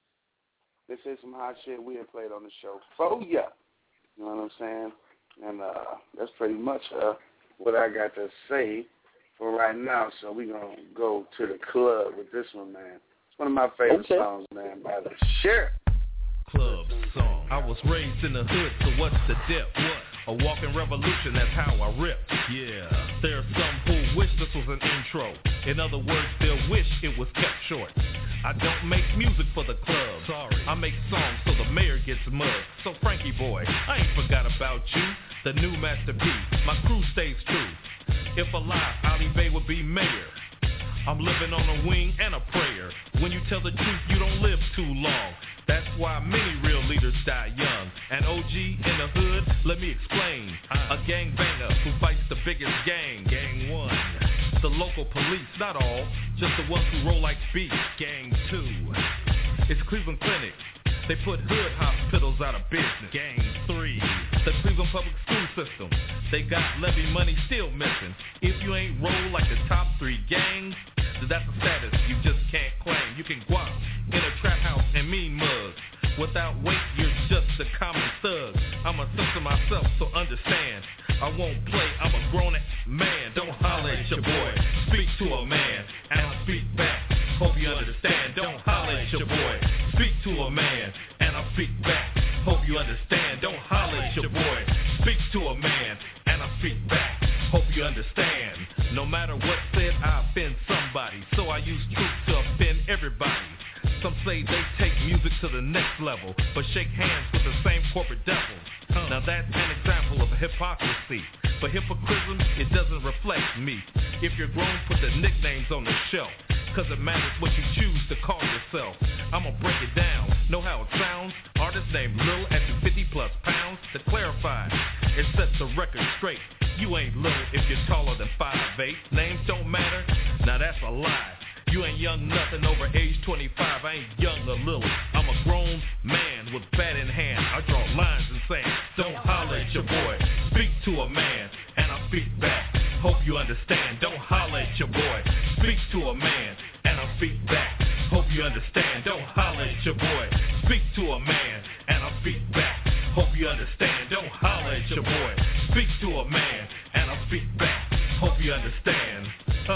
Speaker 3: This is some hot shit we have played on the show for ya. You know what I'm saying? And that's pretty much what I got to say for right now. So we're going to go to the club with this one, man. It's one of my favorite songs, man, by the Sheriff.
Speaker 4: Club song. I was raised in the hood, so what's the dip? A walking revolution, that's how I rip. Yeah, there are some who wish this was an intro. In other words, they'll wish it was kept short. I don't make music for the club. Sorry, I make songs so the mayor gets mugged. So Frankie boy, I ain't forgot about you. The new Master P, my crew stays true. If alive, Ali Bay would be mayor. I'm living on a wing and a prayer. When you tell the truth, you don't live too long. That's why many real leaders die young. An OG in the hood, let me explain. A gangbanger who fights the biggest gang. Gang 1. The local police, not all, just the ones who roll like beef. Gang 2. It's Cleveland Clinic. They put hood hospitals out of business. Gang 3. The Cleveland Public School System. They got levy money still missing. If you ain't roll like the top 3 gangs, that's a status you just can't claim. You can guap in a trap house and mean mugs. Without weight, you're just a common thug. I'm a censor myself, so understand. I won't play, I'm a grown man. Don't holler at your boy. Speak to a man, and I'll speak back. Hope you understand. Don't holler at your boy. Speak to a man, and I'll speak back. Hope you understand. Don't holler at your boy. Speak to a man, and I'll speak back. Hope you understand. No matter what said, I offend somebody. So I use truth to offend everybody. Some say they take music to the next level, but shake hands with the same corporate devil. Now that's an example of hypocrisy. But hypocrisy, it doesn't reflect me. If you're grown, put the nicknames on the shelf, cause it matters what you choose to call yourself. I'ma break it down, know how it sounds. Artist named Lil at 50 plus pounds. To clarify, it sets the record straight. You ain't little if you're taller than 5'8". Names don't matter, now that's a lie. You ain't young nothing over age 25. I ain't young or little. I'm a grown man with bat in hand. I draw lines and say, don't holler at your boy. Speak to a man, and I'll speak back. Hope you understand. Don't holler at your boy. Speak to a man, and I'll speak back. Hope you understand. Don't holler at your boy. Speak to a man, and I'll speak back. Hope you understand. Don't holler at your boy. Speak to a man, and I'll speak back. Hope you understand.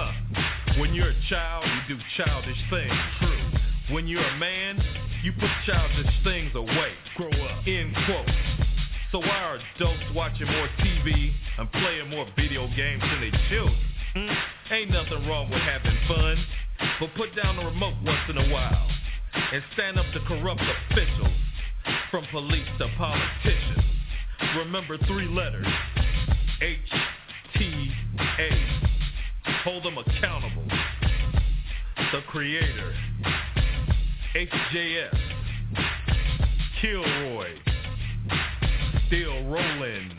Speaker 4: When you're a child, you do childish things. True. When you're a man, you put childish things away. Grow up. End quote. So why are adults watching more TV and playing more video games than they children? Ain't nothing wrong with having fun, but put down the remote once in a while and stand up to corrupt officials, from police to politicians. Remember 3 letters, HTA. Hold them accountable. The Creator, HJS, Kilroy, still rolling.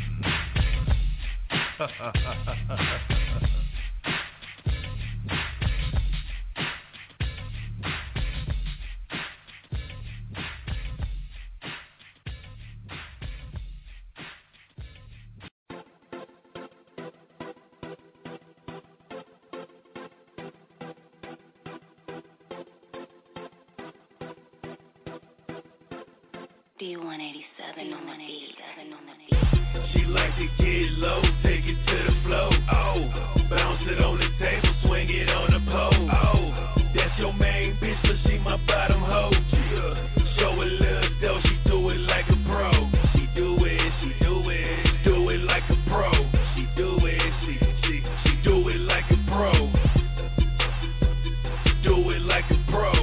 Speaker 12: D187 on the beat.
Speaker 13: She like to get low, take it to the floor. Oh, bounce it on the table, swing it on the pole. Oh, that's your main bitch, but she my bottom hoe. Show a little dough, she do it like a pro. She do it like a pro. She do it like a pro. Do it like a pro.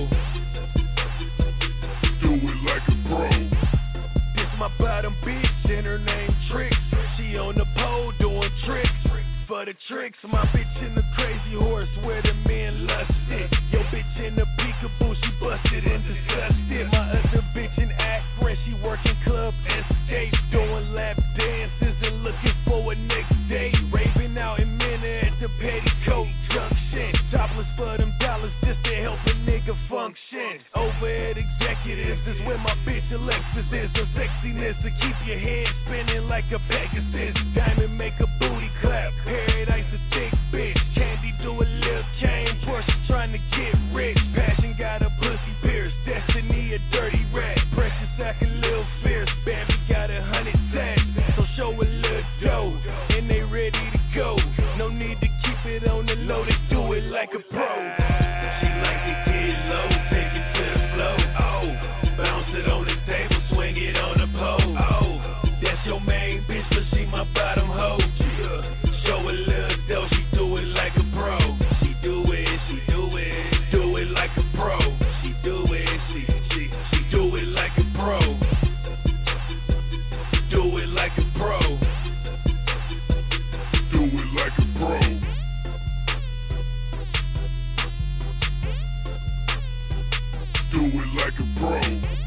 Speaker 13: Do it like a pro. My bottom bitch and her name Tricks. She on the pole doing tricks. tricks. My bitch in the crazy horse where the men lust it. Yo bitch in the peekaboo, she busted and disgusted. My other bitch in Akron, she working club and state, doing lap dances and looking for a next day. Raving out in Minna at the Petticoat Junction. Topless for them dollars just to help a nigga function. Overhead executives is where my bitch Alexis is. The sexiness to keep your head spinning like a Pegasus. Diamond make a booty clap. Paradise a thick bitch. Candy do a lil' cane. Porsche trying to get rich. Passion got a pussy pierced. Destiny a dirty rat. Precious act a little fierce. Bambi got 100 tags. So show a little dough. And they ready to go. No need to keep it on the low. They do it like a pro. She like to get low. Take it to the flow. Oh. Bounce it on the table. Swing it on the pole. Oh. That's your main bitch, but she my bottom hoe. Show a little dough, she do it like a pro. She do it like a pro. She do it like a pro. Do it like a pro. Do it like a pro. Do it like a pro.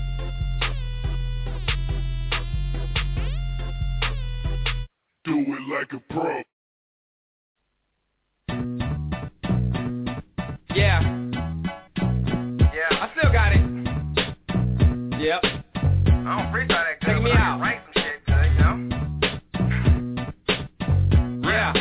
Speaker 13: Do it like a pro.
Speaker 4: Yeah, I still got it. Yep.
Speaker 12: I don't freestyle that good.
Speaker 4: Take me out.
Speaker 12: Write some shit good, you know?
Speaker 4: Yeah.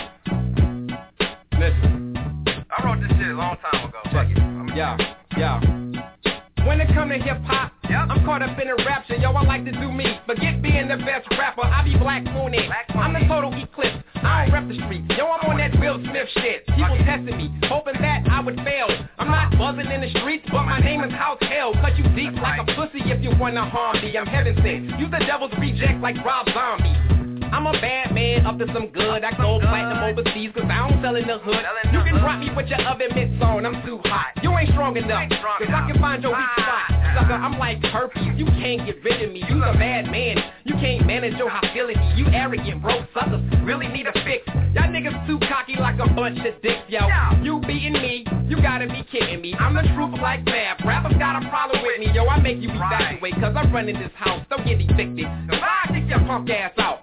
Speaker 4: Listen.
Speaker 12: I wrote this shit a long time ago. Fuck it.
Speaker 4: Yeah. When it come to hip hop, I'm caught up in a rapture. Yo, I like to do me. Forget being the best rapper. I be Black Moonin'. I'm the total eclipse. I don't rep the street. Yo, I'm on that Will Smith shit. People testing me, hoping that I would fail. I'm not buzzing in the streets, but my name is House Hell. Cut you deep like a pussy if you wanna harm me. I'm heaven sent. You the devil's reject like Rob Zombie. I'm a bad man, up to some good. I go platinum overseas, cause I don't sell in the hood. You can drop me with your oven mitts on, I'm too hot. You ain't strong enough, cause I can find your weak spot. Sucker, I'm like herpes, you can't get rid of me. You's a bad man, you can't manage your hostility. You arrogant, broke suckers, really need a fix. Y'all niggas too cocky like a bunch of dicks, yo. You beating me, you gotta be kidding me. I'm the truth like Fab, rappers got a problem with me. Yo, I make you evacuate, cause I'm running this house, don't get evicted. Cause I kick your punk ass out.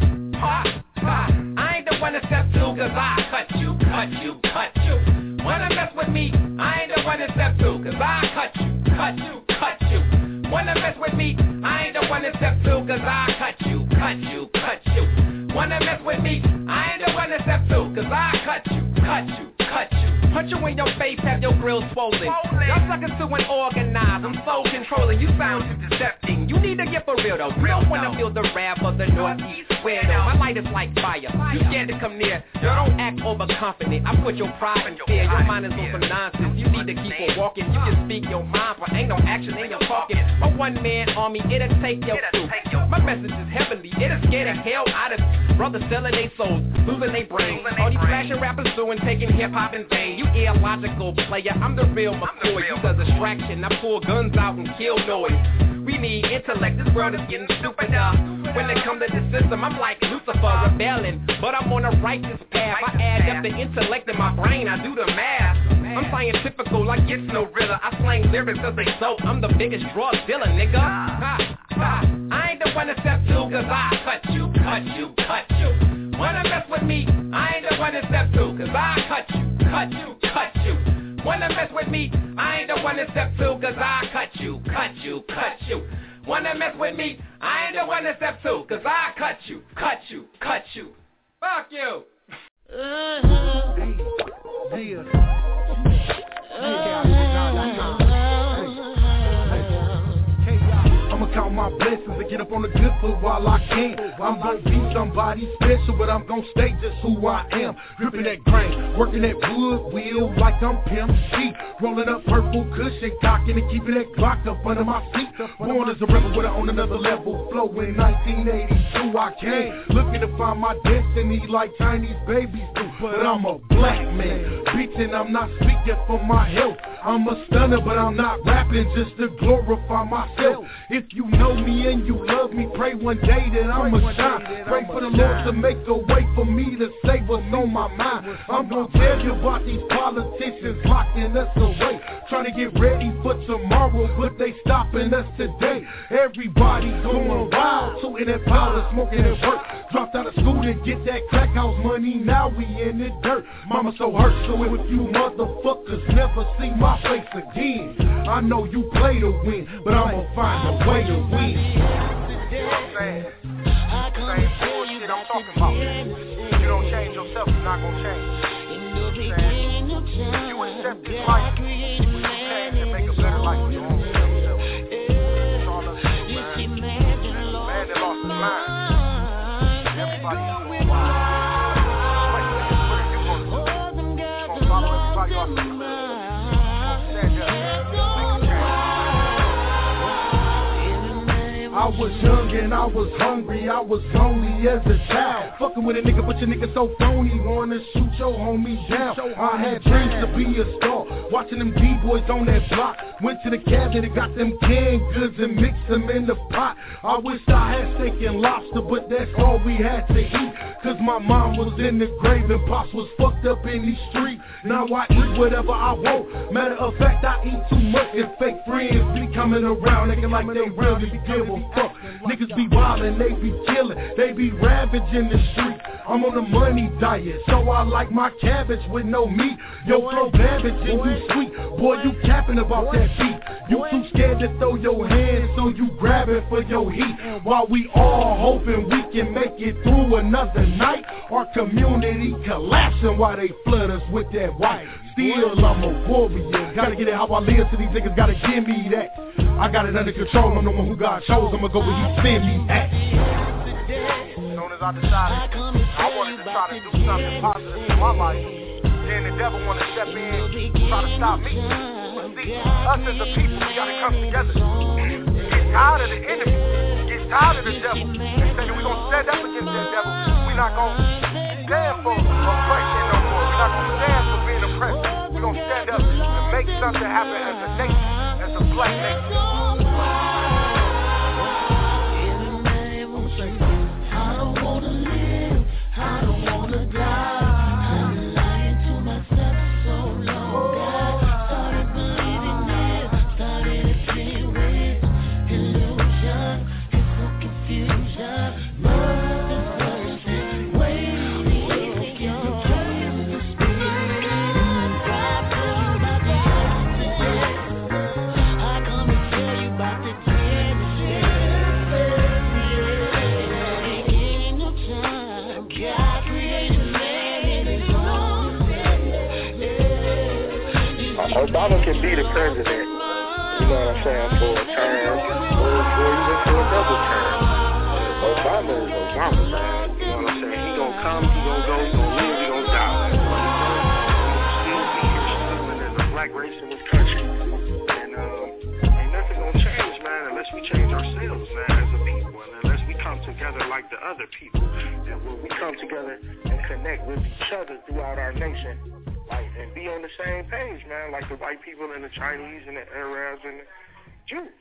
Speaker 4: I ain't the one to step to, cause I cut you. Wanna mess with me, I ain't the one to step to, cause I cut you. Wanna mess with me, I ain't the one to step to, cause I cut you. Wanna mess with me, I ain't the one to step to, cause I cut you. Punch you in your face, have your grill swollen. Y'all suckers too unorganized, I'm so controlling. You sound too deceptive, you need to get for real though. You don't wanna feel the wrath of the Northeast square though. My light is like fire, you scared to come near. You don't act overconfident, I put your pride in fear. Your mind is on some nonsense, you need to keep on walking. You can speak your mind, but ain't no action in your talking. My one-man army, it'll take your truth. My message is heavenly, it'll scare the hell out of you. Brothers selling their souls, losing their brains. All these flashing rappers doing, taking hip-hop in vain. You illogical player, I'm the real McCoy. You the distraction, I pull guns out and kill noise. We need intellect, this world is getting stupider. When it comes to the system, I'm like Lucifer, rebelling. But I'm on a righteous path, I add up the intellect in my brain, I do the math. I'm scientifical like it's no riddle. I slang lyrics as they so, I'm the biggest drug dealer, nigga. I ain't the one to step to, cause I cut you. Wanna mess with me, I ain't the one to step to, cause I cut you. Wanna mess with me, I ain't the one to step to, cause I cut you. Wanna mess with me, I ain't the one to step to, cause I cut you. Fuck you.
Speaker 2: I'ma count my blessings and get up on the good foot while I can. I'm gonna be somebody special, but I'm gonna stay just who I am. Gripping that grain, working that wood wheel like I'm Pimp C. Rolling up purple cushion, cocking and keeping that Glock up under my seat. Born as a rebel, but on another level. Flow in 1982, I came looking to find my destiny like Chinese babies do. But I'm a black man, bitch, and I'm not speaking for my health. I'm a stunner, but I'm not rapping just to glorify myself.
Speaker 14: If you know me and you love me, pray one day that I'ma shine. Pray for the Lord to make a way for me to say what's on my mind. I'm gonna tell you about these politicians locking us away, trying to get ready for tomorrow, but they stopping us today. Everybody going wild, shooting that powder, smoking at work. Dropped out of school to get that crack house money, now we in the dirt. Mama so hurt, so if you motherfuckers never see my face again, I know you play to win, but I'ma find a way to win.
Speaker 12: You know what I'm saying? Same bullshit I'm talking about. You don't change yourself, you're not gonna change. You know what I'm saying? You accept this life, you change and make a better life for your own self. That's all I'm saying, man. Man that lost his mind. Everybody else is wild. What are you gonna do? You gonna follow everybody else? You gonna stand up, make a change.
Speaker 14: I was young and I was hungry, I was lonely as a child. Fucking with a nigga, but your nigga so phony, wanna shoot your homie down. I had dreams to be a star, watching them D-boys on that block. Went to the cabinet and got them canned goods and mixed them in the pot. I wish I had steak and lobster, but that's all we had to eat. Cause my mom was in the grave and pops was fucked up in these streets. Now I eat whatever I want. Matter of fact, I eat too much and fake friends be coming around acting like they really give a fuck. Niggas be wildin', they be killin', they be ravaging the street. I'm on a money diet, so I like my cabbage with no meat. Yo, throw cabbage and you sweet. Boy, you capping about that beat. You too scared to throw your hands, so you grabbing for your heat. While we all hoping we can make it through another night. Our community collapsing while they flood us with that white. Still, I'm a warrior. Gotta get it how I live, so these niggas gotta give me that. I got it under control, I'm the one who God chose. I'ma go where he send me at.
Speaker 12: As soon as I decided I wanted to try to do something positive in my life, then the devil wanted to step in, try to stop me. But see, us as a people, we gotta come together. Get tired of the enemy, get tired of the devil, and say that we're gonna stand up against that devil. We're not gonna stand for oppression no more. We're not gonna stand for being oppressed. We're gonna stand up and make something happen as a nation, as a black nation.
Speaker 13: I don't wanna live, I don't wanna die. I've been lying to myself so long. I started believing this, started agreeing with illusion, it's so confusion. Love is searching, waiting, you came to spirit. God told you about the yesterday. I come to tell you about the Genesis.
Speaker 15: Obama can be the president, you know what I'm saying, for a term, or even for a double term. Obama is Obama, man, you know what I'm saying. He gonna come, he gonna go, he gonna live, he gonna die. He gonna still be here struggling as a black race in this country. And ain't nothing gonna change, man, unless we change ourselves, man, as a people, and unless we come together like the other people. And when we come together and connect with each other throughout our nation, and be on the same page, man, like the white people and the Chinese and the Arabs and the Jews.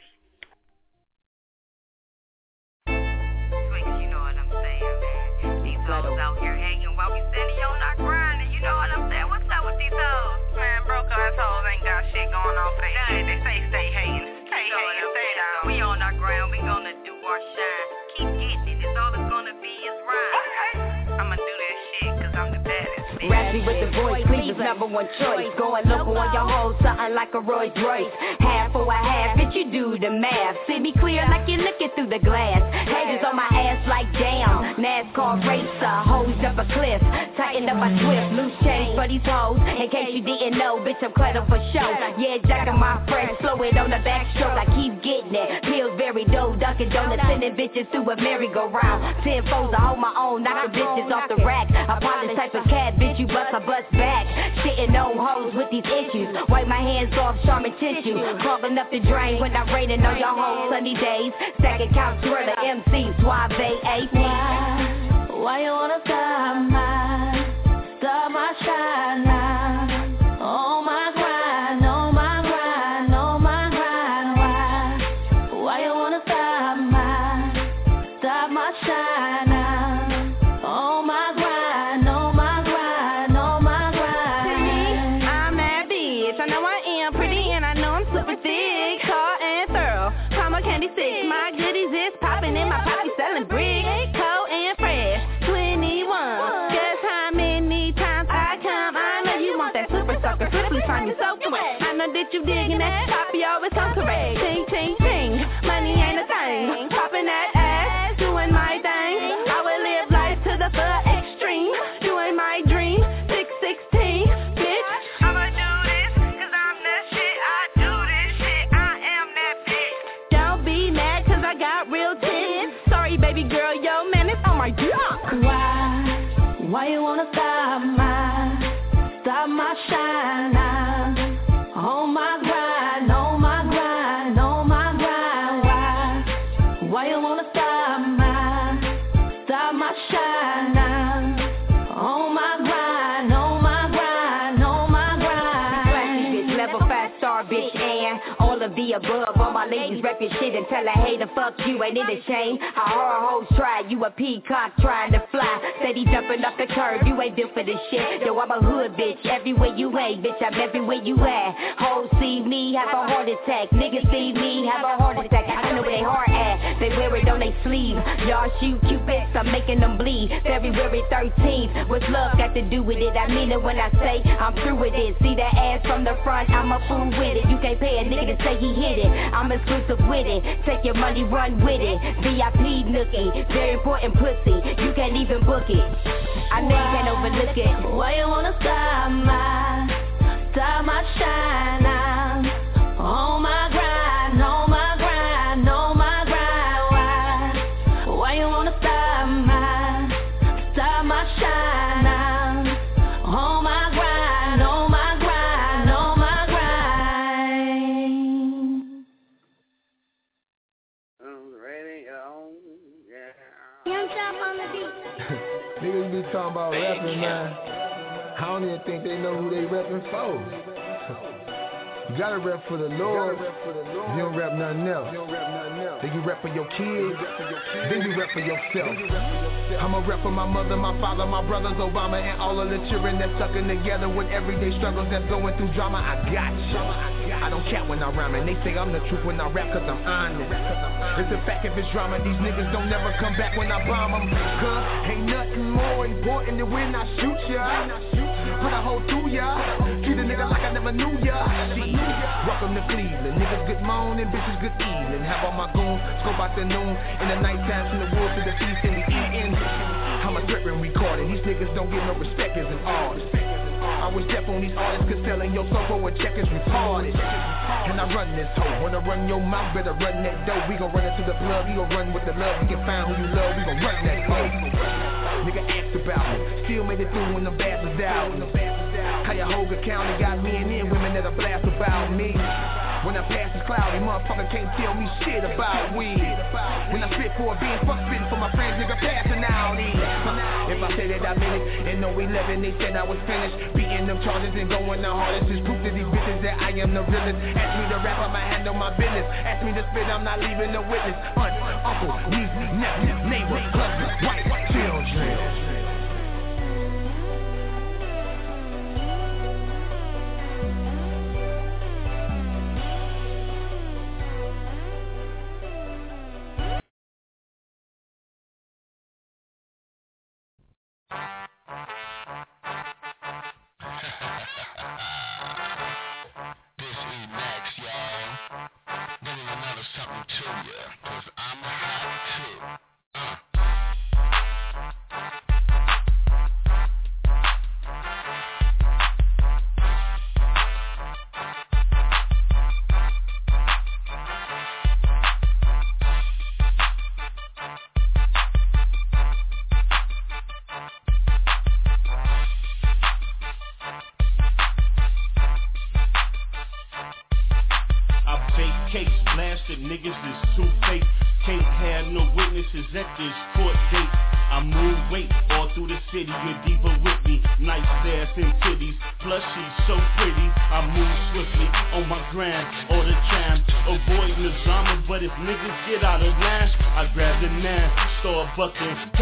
Speaker 16: You know what I'm saying, man? These hoes out here hanging while we steady on our grind, and you know what I'm saying? What's up with these hoes? Man, broke ass hoes ain't got shit going on for they. They say stay hating, stay down. We on our ground, we gonna do our shine. Keep getting it, it's all it's gonna be is rhyme. I'ma do that shit, cause I'm the baddest.
Speaker 17: Rappy with the voice, Cleveland's number one choice. Going local on your hoes, something like a Rolls Royce. Half for a half, bitch, you do the math. See me clear like you're looking through the glass. Haters on my ass like damn. NASCAR racer, hoes up a cliff. Tighten up my Swift, loose change for these hoes. In case you didn't know, bitch, I'm cluttered for show. Yeah, jacking my fresh, slow it on the backstroke. I keep getting it. Pillsbury dough, Dunkin' Donuts, sending bitches through a merry-go-round. 10 foes, I hold my own, knock the bitches off the rack. I'm the type of cat, bitch, you bust, I bust back. Shitting on hoes with these issues. Wipe my hands off, Charmin tissue. Clogging up the drain when I'm raining on your hoes sunny days. Second count thriller, MC, Suave, AP.
Speaker 13: Why you wanna stop my shine now? Oh my grind, oh my grind, oh my grind. Why you wanna
Speaker 17: a brick, cold and fresh, 21. Guess how many times I come? I know you want that super sucker, quickly find me so correct. I know that you digging that, Poppy always come correct. Ting, ting, ting, money ain't a thing. Popping that ass, doing my thing. I will live life to the full extreme, doing my dream. 616, bitch. I'ma do this, cause I'm the shit. I do this shit, I am that bitch. Don't be mad, cause I got real tits. Sorry, baby girl, yo, man, it's on my job. Why you wanna stop my shine now? On my grind, on my grind, on my grind. Why you wanna stop my shine now? On my grind, on my grind, on my grind. Flashy bitch, level 5-star bitch, and all of the above. All my ladies rep your shit and tell a hater fuck you, ain't it a shame? How hard hoes try, you a peacock trying to fly. Steady jumping off the curb, you ain't built for this shit. Yo, I'm a hood bitch, everywhere you ain't, bitch, I'm everywhere you at. Hoes see me, have a heart attack. Niggas see me, have a heart attack. I know where they heart at, they wear it on they sleeve. Y'all shoot cupids, I'm making them bleed. February 13th, what's love got to do with it? I mean it when I say I'm through with it. See that ass from the front, I'm a fool with it. You can't pay a nigga to say he hit it. I'm exclusive with it, take your money, run with it. VIP nookie, very important pussy, you can't even book it. I know you can't overlook it. Why you wanna stop my shine now? On my grind, on my grind, on my grind. Why you wanna stop my shine now? On my grind, on my grind, on my grind.
Speaker 2: Young Chop on the beat. Niggas be talking about rapping, man. I don't even think they know who they rapping for. You gotta rap for the Lord. You don't rap nothing else. Then you rap for your kids. Then you rap for yourself. I'ma rap for my mother, my father, my brothers, Obama, and all of the children that's sucking together with everyday struggles that's going through drama. I got you. I don't cap when I rhyme, and they say I'm the truth when I rap cause I'm honest. It's a fact if it's drama, these niggas don't never come back when I bomb them. Cause ain't nothing more important than when I shoot ya. Put a hole through ya. Treat a nigga like I never knew ya. See, welcome to Cleveland. Niggas good morning, bitches good evening. Have all my goons scope out the noon. In the night time from the woods to the feast and the eating. I'm a threat when recording. These niggas don't get no respect as an artist. I was deaf on these artists cause selling your soul for a check is retarded. And I run this hoe. Wanna run your mouth, better run that dough. We gon' run into the plug, we gon' run with the love. We can find who you love, we gon' run that hoe. Nigga asked about me, still made it through when the bad was out. Cuyahoga County got men and women that'll blast about me. When I pass this cloudy, motherfucker can't tell me shit about weed. When I spit for a bean, fuck spitting for my friends, nigga passing out these. If I say that I meant it, and no 11, they said I was finished. Beating them charges and going the hardest is proof to these bitches that I am the realest. Ask me to rap, I'ma handle my business. Ask me to spit, I'm not leaving a witness. Aunt, uncle, niece, nephew, neighbor, cousin, white children.
Speaker 7: Niggas is too fake, can't have no witnesses at this court date. I move weight all through the city, you're deeper with me. Nice ass and titties, plus she's so pretty. I move swiftly on my grind all the time, avoiding the drama. But if niggas get out of line, I grab the 9, start bucking, catch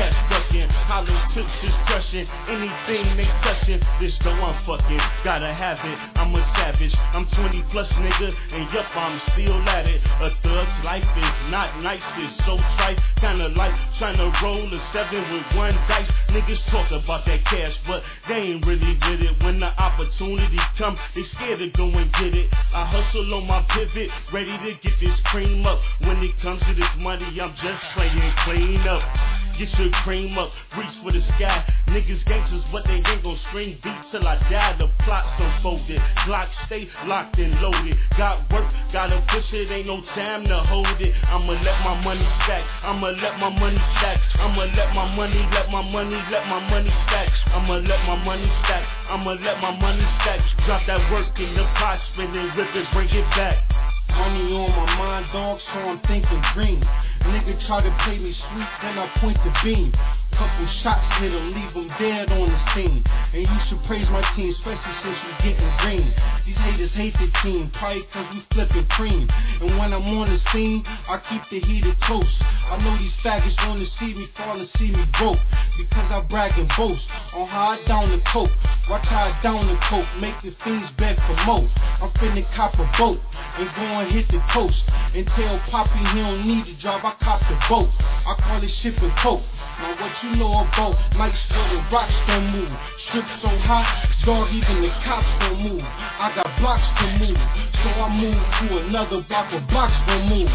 Speaker 7: fucking. Hollow tips is crushing anything they touching. This the one fucking, gotta have it. I'm a savage, I'm 20 plus nigga, and yup, I'm still at it. A thug's life is not nice, it's so trite. Kinda like tryna roll a 7 with one dice. Niggas talk about that cash, but they ain't really with it. When the opportunity come, they scared to go and get it. I hustle on my pivot, ready to get this cream up. When it comes to this money, I'm just playing clean up. Get your cream up, reach for the sky. Niggas gangsters, but they ain't gon' string beats till I die. The plot's unfolded, Glock stay locked and loaded. Got work, gotta push it, ain't no time to hold it. I'ma let my money stack, I'ma let my money stack. I'ma let my money, let my money, let my money stack. I'ma let my money stack, I'ma let my money stack. Drop that work in the pot, spin it, rip it, bring it back.
Speaker 10: Money on my mind, dog, so I'm thinking green. Nigga try to play me sweet, then I point the beam. Couple shots hit him, leave him dead on the scene. And you should praise my team, especially since we getting green. These haters hate the team, probably cause we flipping cream. And when I'm on the scene, I keep the heater close. I know these faggots wanna see me fall and see me broke, because I brag and boast on how I down the coke. Watch how I down the coke, make the fiends beg for more. I'm finna cop a boat and go and hit the coast. And tell Poppy he don't need the job, I cop the boat. I call it shipping coke. Now what you know about nights where the rocks don't move. Strip so hot, dog, even the cops don't move. I got blocks to move, so I move to another block of blocks don't move.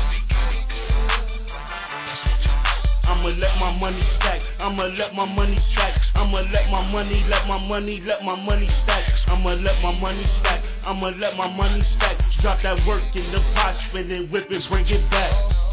Speaker 7: I'ma let my money stack, I'ma let my money stack. I'ma let my money, let my money, let my money stack. I'ma let my money stack, I'ma let my money stack. Drop that work in the pot, spin it, whip it, bring it back.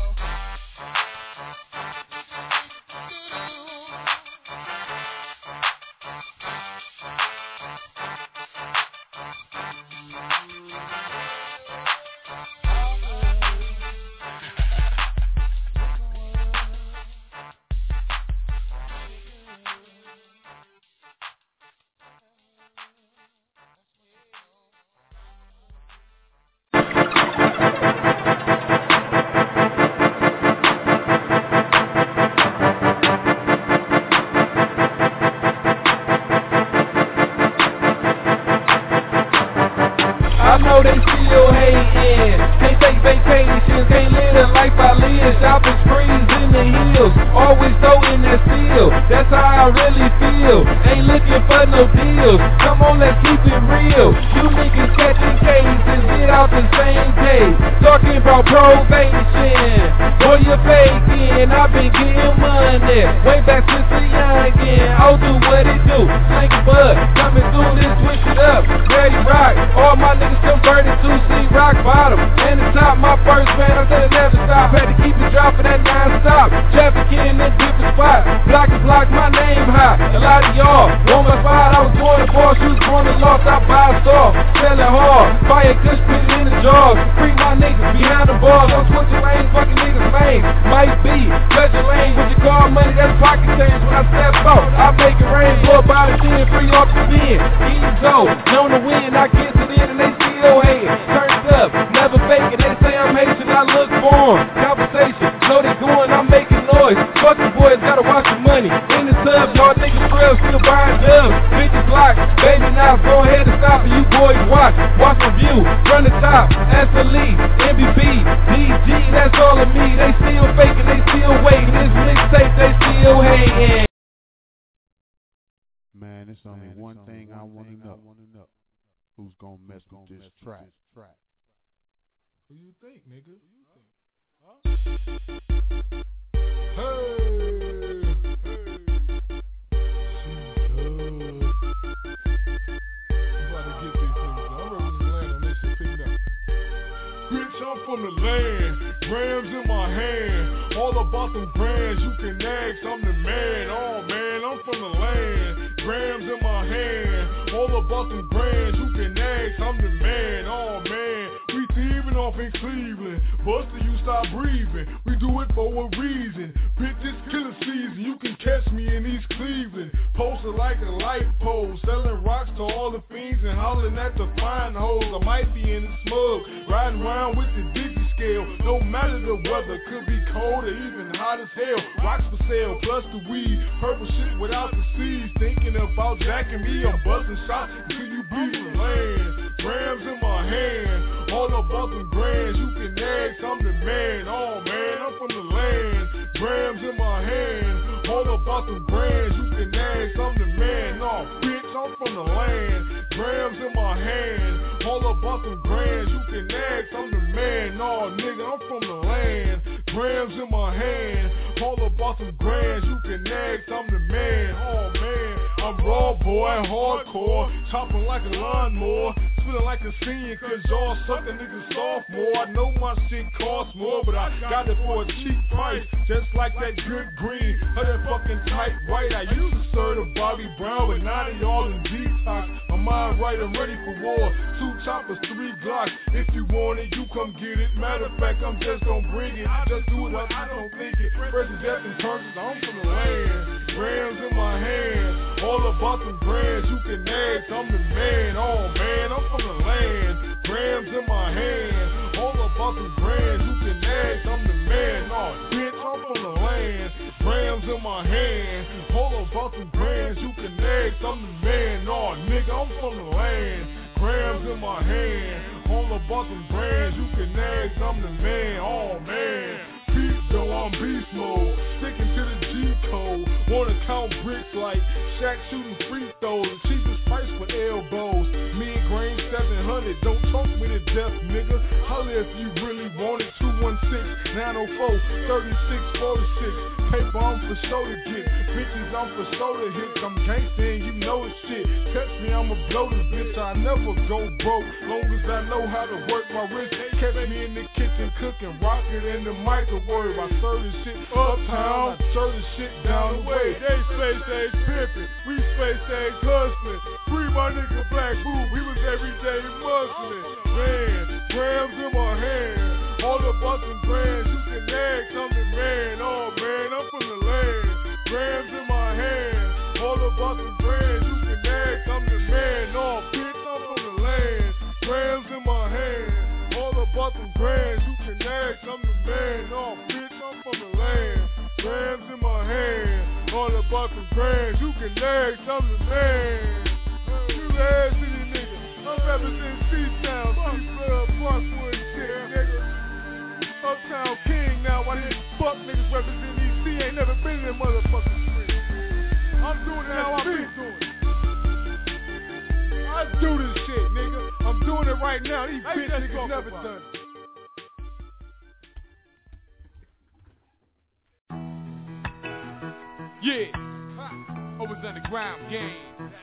Speaker 2: Who's gonna mess with this track?
Speaker 14: Who you think, nigga? I'm from the land, grams in my hand, all about them brands, you can ask, I'm the man, oh man, I'm from the land, grams in my hand, all about them brands, you can ask, I'm the man, oh man, we thieving off in Cleveland, Buster, you stop breathing. We do it for a reason. Bitch, it's killer season. You can catch me in East Cleveland. Posted like a light pole, selling rocks to all the fiends and hollering at the fine hoes. I might be in the smug, riding around with the Digi scale. No matter the weather, could be cold or even hot as hell. Rocks for sale, plus the weed. Purple shit without the seeds. Thinking about jacking me, I'm busting shots until you bleed the land. Grams in my hand, all about them grands. You can ask, I'm the man. Oh man, I'm from the land. Grams in my hand, all about them grands. You can ask, I'm the man. No, bitch, I'm from the land. Grams in my hand, all about them grands. You can ask, I'm the man. No, nigga, I'm from the land. Grams in my hand, all about them grands. You can ask, I'm the man. Oh man, I'm raw boy, hardcore, chopping like a lawnmower. Feeling like a senior cause y'all suckin' niggas sophomore. I know my shit costs more, but I got it for a cheap price. Just like that good green, or that fucking tight white. I used to serve the Bobby Brown, but now they all in detox. My mind right, I'm ready for war. 2 choppers, 3 Glocks. If you want it, you come get it. Matter of fact, I'm just gon' bring it. Just do it like I don't think it. Present death and terms, I'm from the land. Grams in my hand, all about them grands. You can ask, I'm the man. Oh man, I'm from the land. Grams in my hand, all about them grands. You can ask, I'm the man. Oh bitch, I'm from the land. Grams in my hand, all about them grands. You can ask, I'm the man. Oh nigga, I'm from the land. Grams in my hand, all about them grands. You can ask, I'm the man. Oh man. Beast though, I'm beast mode, sticking to the G code. Wanna count bricks like Shaq shooting free throws. The cheapest price for elbows. Me and Grain 700, don't talk me to death, nigga. Holla if you really want it. 216-904-3646. Paper, I'm for show to get. Bitches, I'm for show to hit. I'm gangsta and you know it's shit. Catch me, I'ma blow this bitch. I never go broke, long as I know how to work my wrist. Catch me in the kitchen cooking, rocket in the microwave. I serve this shit uptown, I serve this shit down the way. They space age pimpin', we space age hustlin'. Free my nigga Black Boo, we was everyday musclin'. Man, grams in my hand, all about them grands. You can ask, I'm the man. Oh man, I'm from the land. Grams in my hand, all about them grands. You can ask, I'm the man. Oh bitch, I'm from the land. Grams in my hand, all about them grands. You can ask, I'm the man. Oh bitch, I'm from the land. Grams in my hand, all about them grands. You can ask, I'm the man. You ass city nigga, I'm representing C-Town, C-Blood, Parkwood shit, nigga. Uptown King now, I hear fuck niggas representing EC, ain't never been in that motherfucking street. I'm doing it how I've been doing it. I do this shit, nigga. I'm doing it right now. These bitch niggas never done it. Yeah, always underground game.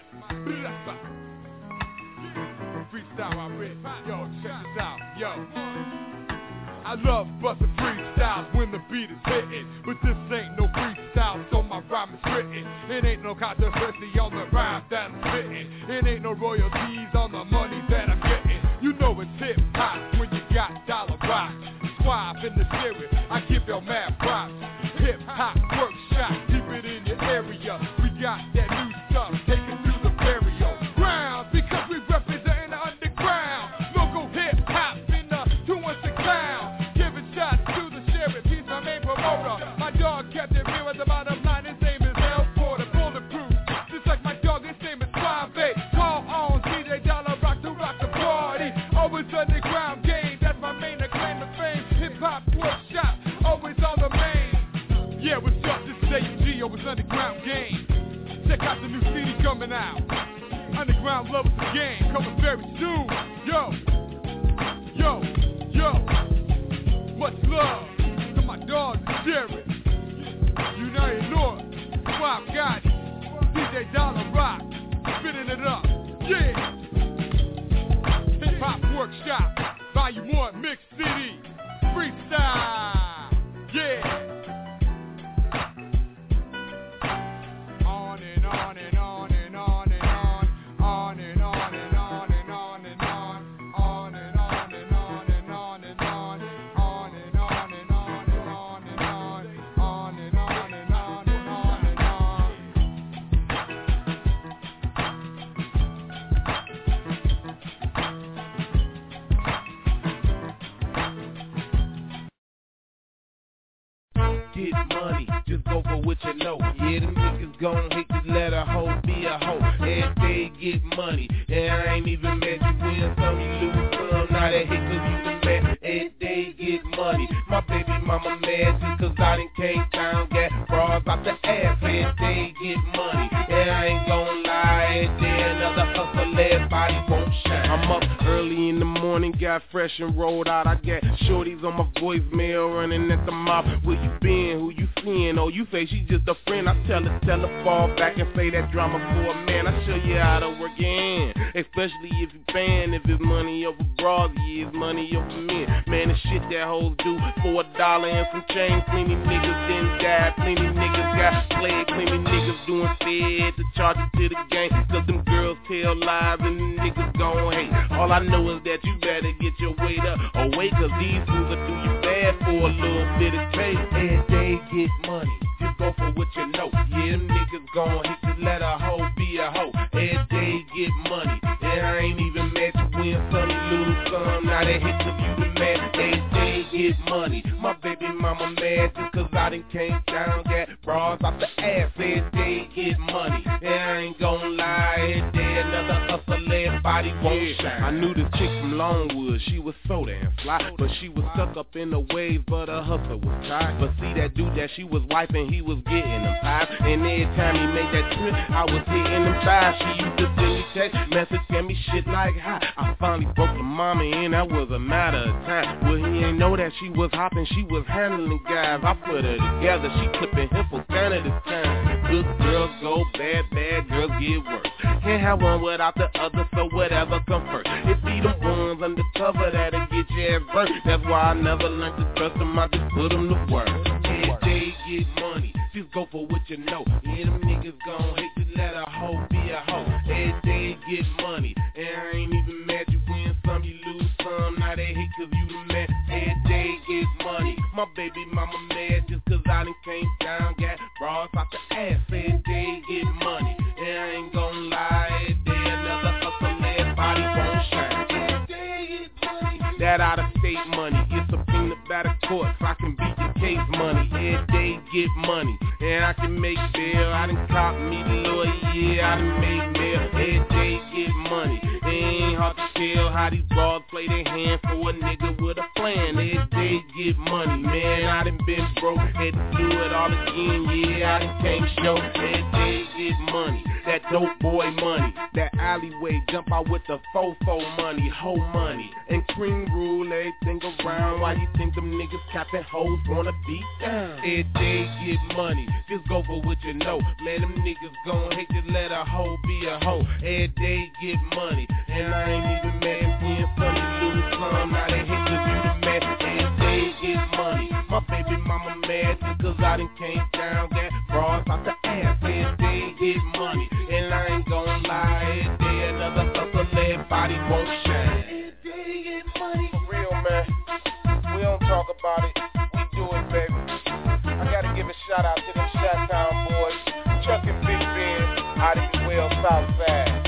Speaker 14: Freestyle, I read. Yo, check this out. Yo. I love bustin' freestyles when the beat is hitting, but this ain't no freestyle, so my rhyme is written. It ain't no controversy on the rhyme that I'm spitting. It ain't no royalties on the money that I'm getting. You know it's hip hop when you got dollar rocks. Squab in the series, I give y'all mad props. Hip hop workshop, keep it in your area. We got that new stuff, take it through the burial ground, because we representin' the underground. Local hip hop in the 216 clown. To the sheriff, he's my main promoter. My dog kept it real at the bottom line. His name is L Porter, bulletproof. Just like my dog, his name is Suave. Call on DJ Dollar Rock to rock the party. Always underground game, that's my main claim to fame. Hip hop workshop, always on the main. Yeah, what's up? This is AUG, always underground game. Check out the new CD coming out. Underground Lovers the Game, coming very soon. Yo, yo, yo. Much love to my dog, Jared. United North, Swap got it. DJ Dollar Rock, spinning it up. Yeah. Hip Hop Workshop, Volume 1, Mix CD. Freestyle. Yeah. On and on and on and on and on. On and on and on and on and on. On and on and on and on and on. On and on
Speaker 18: get money, just go for what you know. Yeah, them niggas gon' hate to let a hoe be a hoe. Every day get money, and I ain't even mad. You win some, you lose some. Now they hate 'cause you the man. Every day get money. My baby mama mad just 'cause I done came down, got bras out the ass. Every day get money, and I ain't gon' lie. Every day another hustle, everybody won't shine. I'm up early in the morning, got fresh and rolled out. I got shorties on my voicemail running at the mouth. Where you been? Who you seeing? Oh, you say she just a friend. I tell her fall back and play that drama for a man. I show you how to work your hand, especially if you fan. If it's money over bras, yeah, it's money over men. Man, the shit that hoes do for $1 and some change. Plenty niggas didn't die, plenty niggas got played, plenty niggas doing fed to charge it to the game. 'Cause them girls tell lies and the niggas gon' hate. All I know is that you better get your weight up or wait, 'cause these fools will do you bad for a little bit of taste. Every day get money, just go for what you know. Yeah, them niggas gon' hate to let a hoe be a hoe. Every day get money, and I ain't even mad. You win some, you lose some. Now they hate 'cause you the man. Every day get money. My baby mama mad just 'cause I done came down, got bras off the ass. Every day get money, and I ain't gon' lie. Every day another hustle, everybody won't shine. I knew the chick from Longwood, she was so damn fly, but she was stuck up in the waves, but her hustle was tight. But see that dude that she was wiping, he was getting them pies, and every time he made that trip, I was hitting them thighs. She used to send me text message, tell me shit like hi. I finally broke the mama in, that was a matter of time. Well, he ain't know that she was hopping, she was handling guys. I put her together, she clipping him for Canada this time. Good girls go bad, bad girls get worse. Can't have one without the other, so whatever come first. It be the ones undercover that'll get your ass burnt. That's why I never learned to trust them, I just put them to work. Every day get money, just go for what you know. Yeah, them niggas gon' hate to let a hoe be a hoe. Every day get money, and I ain't even mad. You win some, you lose some. Now they hate 'cause you the man. Every day get money. My baby mama mad just 'cause I done came down, got bras out the ass. Every day get money, and I ain't gon' lie. Every day another hustle, everybody won't shine. Every day get money. That out of state money, it's a thing about a court, so I can beat the case money. Every day get money, and I can make bail. I done cop me the lawyer, yeah, I done made bail. Every day get money, it ain't hard to tell how these bras play their hand for a nigga with a plan. Every day get money, man, I done been broke, had to do it all again, yeah, I done came show. Every day get money, that dope boy money, that alleyway jump out with the fofo money, hoe money, and cream rule everything around. Why you think them niggas capping hoes wanna beat down? Every day get money, just go for what you know. Man, them niggas gon' hate to let a hoe be a hoe. Every day get money, and I ain't even mad. Win some, you lose some. Now they hate 'cause you the man. Every day get money. My baby mama mad just 'cause I done came down, got bras out the ass. Every day get money, and I ain't gon' lie. Every day another hustle, everybody won't shine. Every day get money. For real, man. We don't talk about it, we do it, baby. I gotta give a shout out to them Chi-Town boys, Chuck and Big Ben, out of the well south side.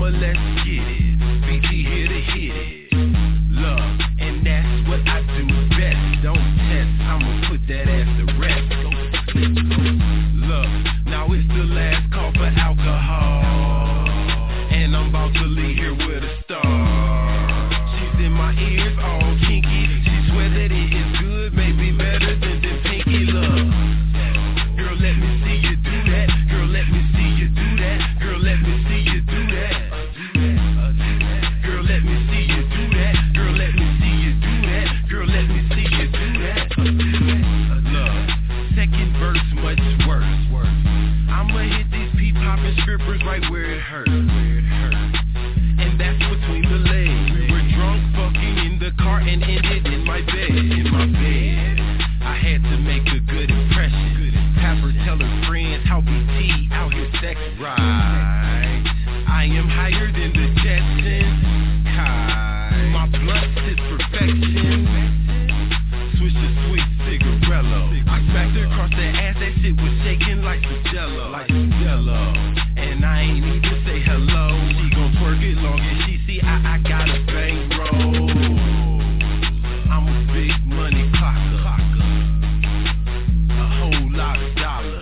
Speaker 13: boy, let's get it. BT here to hit it. Love, and that's what I do best. Don't test, I'ma put that ass to rest. Go sleep, look, now it's the last call for alcohol, and I'm about to leave here with a star. She's in my ears, all kinky. She swear that it is good, maybe better than the pinky love. Girl, let me see you do that. Girl, let me see you do that. Girl, let me see you do that. Girl, let me see you do that. Girl, let me see you do that. Girl, let me see you do that. Love, second verse much worse. I'ma hit these pee-popping strippers right where it hurts. And that's between the legs. We were drunk, fucking in the car, and ended in my bed. I had to make a good impression. Have her tell her friends how BT out here sex right. I am higher than the Jetsons. My blunt is perfection. Switch to sweet cigarello. I smacked her across the ass, that shit was shaking like some jello. And I ain't even say hello. She gon' twerk it long as she see I got a bankroll. I'm a big money clocker. A whole lot of dollars.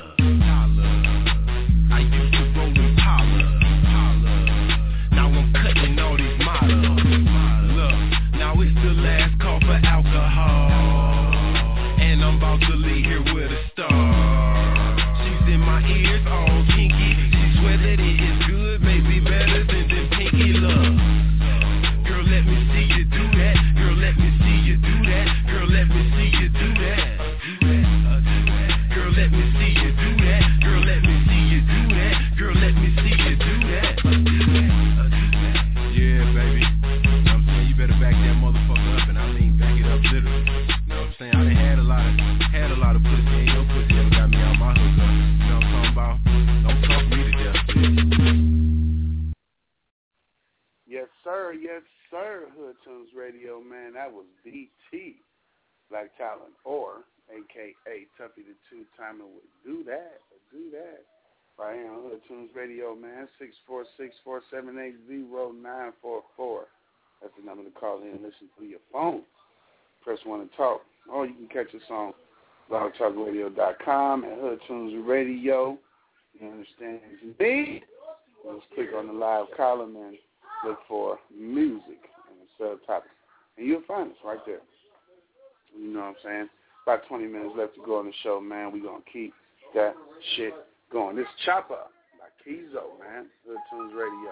Speaker 13: I used to roll Impala. Now I'm cutting all these models. Look, now it's the last call for alcohol, and I'm about to leave here with a star. She's in my ears, all kinky. She swear that it is good, maybe better than the pinky love. Girl, let me see you do that. Girl, let me see you do that. Girl, let me see you do that. Girl, let me see you do that. Girl, let me see you do that. Girl, let me see you do that. Yeah, baby. You know what I'm saying? You better back that motherfucker up, and I mean back it up literally. You know what I'm saying? I done had a lot of pussy. Ain't no pussy ever got me out my hook up. You know what I'm talking about? Don't talk me to death, bitch.
Speaker 3: Yes, sir. Hood Tunes Radio, man. That was BT, Black Talent, or a.k.a. Tuffy the Two-Timer would do that. Right here on Hood Tunes Radio, man. 646-478-0944. That's the number to call in and listen through your phone. Press 1 to talk. Or you can catch us on blogtalkradio.com and Hood Tunes Radio. You understand me? Just click on the live column and look for music and the subtopic. And you'll find us right there. You know what I'm saying? About 20 minutes left to go on the show, man. We're going to keep that shit going. This Chopper by Kizo, man. Hood Tunes Radio.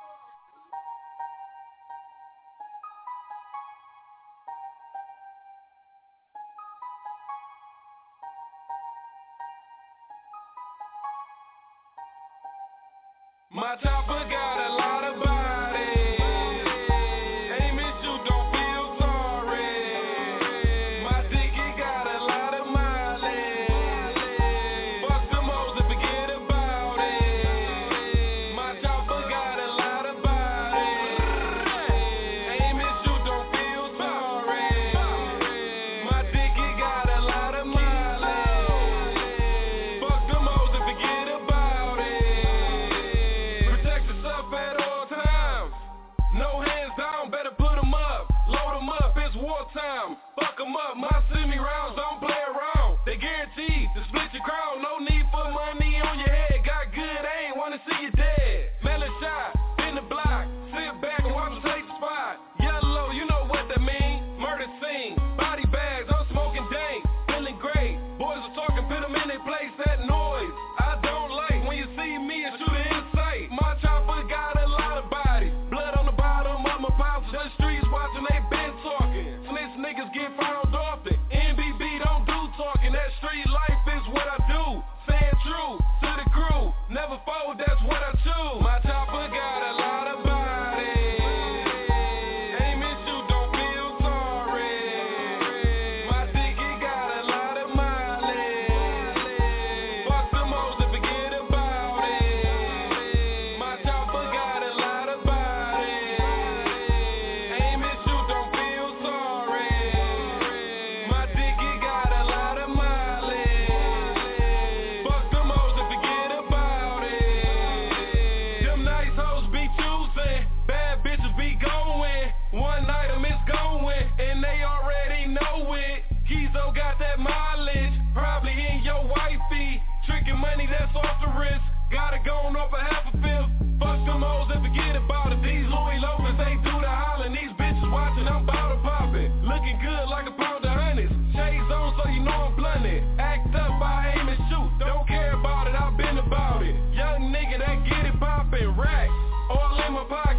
Speaker 13: My chopper got a lot of body. Hey, miss you, don't feel sorry. My dicky got a lot of mileage. Fuck them hoes and forget about it. My chopper got a lot of body. Hey, miss you, don't feel sorry. My dicky got a lot of mileage. Fuck them hoes and forget about it. Protect yourself at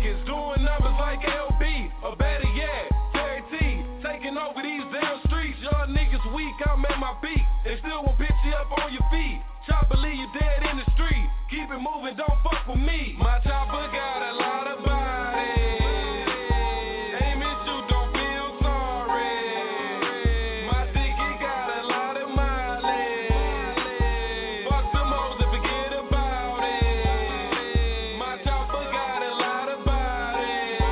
Speaker 5: niggas doing numbers like LB, or better yet, Terry T, taking over these damn streets. Y'all niggas weak, I'm at my peak. They still won't pick you up on your feet. Chopper leave you dead in the street. Keep it moving, don't fuck with me. My chopper got a lot of body. Aim and shoot, don't feel sorry. My ticket got a lot of mileage. Fuck them hoes and forget about it. My chopper got a lot of body.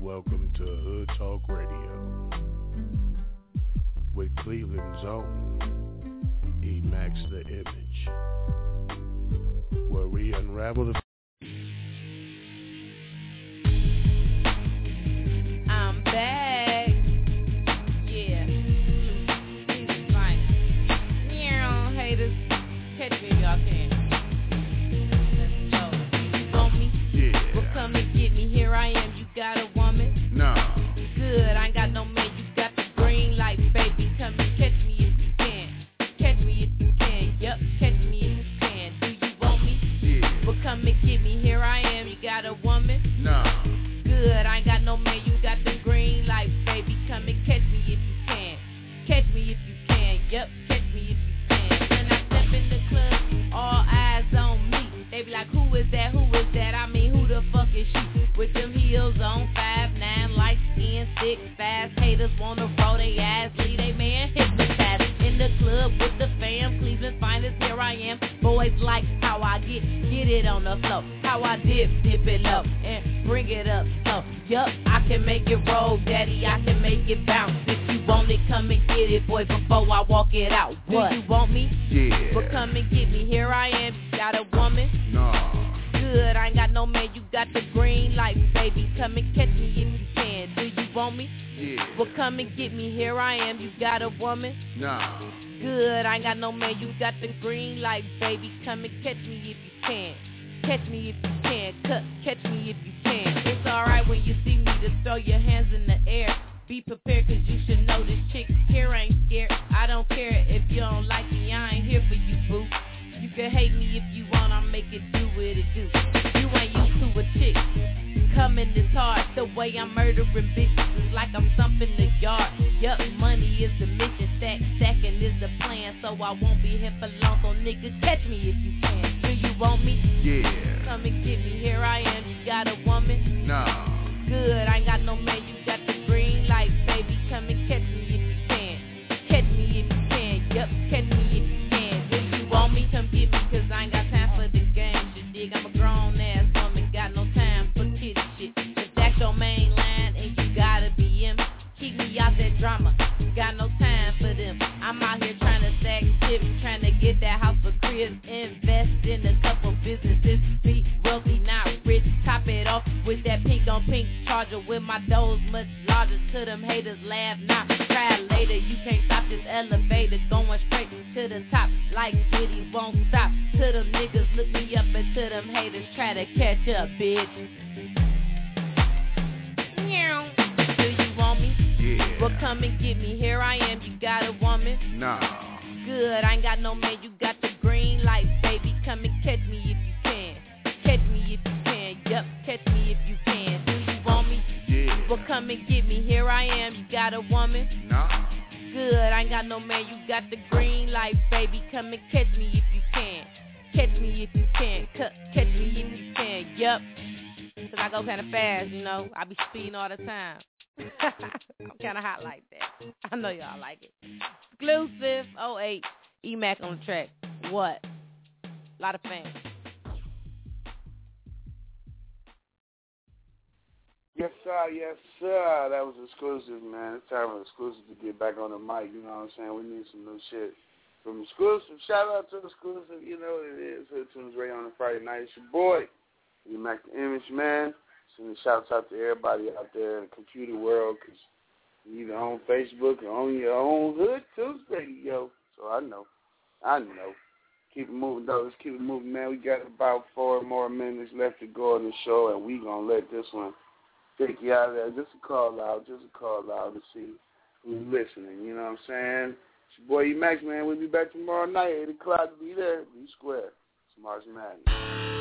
Speaker 2: welcome to Hood Talk Radio with Cleveland's own E-Max the Image, where we unravel the...
Speaker 19: I'm back. Yeah. Fine. Yeah, haters. Catch me if y'all can. Let's go. Want me?
Speaker 2: Yeah.
Speaker 19: Well, come and get me. Here I am. You got a woman?
Speaker 2: No.
Speaker 19: Good. I ain't got no man. You got the green light, baby. Come and catch me if you can. Catch me if you can. Yup. Catch me if you can. Do you want me?
Speaker 2: Yeah.
Speaker 19: Well, come and get me. Here I am. You got a woman?
Speaker 2: No.
Speaker 19: Good, I ain't got no man, you got the green light, baby, come and catch me if you can. Catch me if you can, yup, catch me if you can. When I step in the club, all eyes on me. They be like, who is that, who is that? I mean, who the fuck is she? With them heels on, 5'9", light skin, 6'5", haters wanna roll they ass, leave they man hypnotized. In the club with the fam, Cleveland finest, here I am. Boys like how I get it on the floor. How I dip it low, and bring it up slow. Yup, I can make it roll, daddy, I can make it bounce. If you want it, come and get it, boy, before I walk it out. What? Do you want me?
Speaker 2: Yeah.
Speaker 19: Well, come and get me, here I am. You got a woman?
Speaker 2: No.
Speaker 19: Good, I ain't got no man, you got the green light, baby. Come and catch me if you can. Do you want me?
Speaker 2: Yeah.
Speaker 19: Well, come and get me, here I am. You got a woman?
Speaker 2: No.
Speaker 19: Good, I ain't got no man, you got the green light, baby. Come and catch me if you can. Catch me if you can, catch me if you can. It's alright when you see me to throw your hands in the air. Be prepared cause you should know this chick here ain't scared. I don't care if you don't like me, I ain't here for you, boo. You can hate me if you want, I'll make it do what it do. You ain't used to a chick coming this hard. The way I'm murdering bitches is like I'm thumping the yard. Yup, money is the mission, stacking is the plan. So I won't be here for long, so niggas catch me if you can. Do you want me?
Speaker 2: Yeah.
Speaker 19: Come and get me, here I am. You got a woman?
Speaker 2: No.
Speaker 19: Good, I ain't got no man, you got the green light, baby. Come and catch me if you can. Catch me if you can, yup, catch me if you can. Do you want me? Come get me, cause I ain't got time for the game. You dig, I'm a grown ass woman, got no time for kitty shit. If that's your main line and you gotta be him, keep me out that drama, got no time for them. I'm out here trying to stack chips, trying to get that house for cribs, invest in a couple businesses, be wealthy, not rich, top it off with that pink on pink charger with my doors much larger. To them haters laugh now, try later, you can't stop this elevator going straight to the top like Diddy won't stop. To them niggas look me up and to them haters try to catch up, bitch. Do you want me?
Speaker 2: Yeah.
Speaker 19: Well, come and get me, here I am, you got a woman?
Speaker 2: No.
Speaker 19: Good, I ain't got no man, you got the green light, baby. Come and catch me if you can. Catch me if you can, yup, catch me if you can. Do you want me?
Speaker 2: Yeah.
Speaker 19: Well, come and get me, here I am, you got a woman?
Speaker 2: No.
Speaker 19: Good, I ain't got no man, you got the green light, baby. Come and catch me if you can. Catch me if you can, catch me if you can, yup. Cause I go kinda fast, you know, I be speeding all the time. I'm kinda hot like that. I know y'all like it. Exclusive 08, E-Mac on the track. What? Lot of fans.
Speaker 3: Yes, sir. Yes, sir. That was exclusive, man. It's time for exclusive to get back on the mic. You know what I'm saying? We need some new shit from exclusive. Shout out to exclusive. You know what it is. Hood Tunes Radio on a Friday night. It's your boy, E-Mac the Image, man. Sending shouts out to everybody out there in the computer world, because you're either on Facebook or on your own Hood Tunes Radio. So I know. Keep it moving, though. Let's keep it moving, man. We got about 4 more minutes left to go on the show, and we going to let this one take you out of there. Just a call out to see who's listening. You know what I'm saying? It's your boy E-Max, man. We'll be back tomorrow night, 8 o'clock. Be there. Be square. Smart's Madness.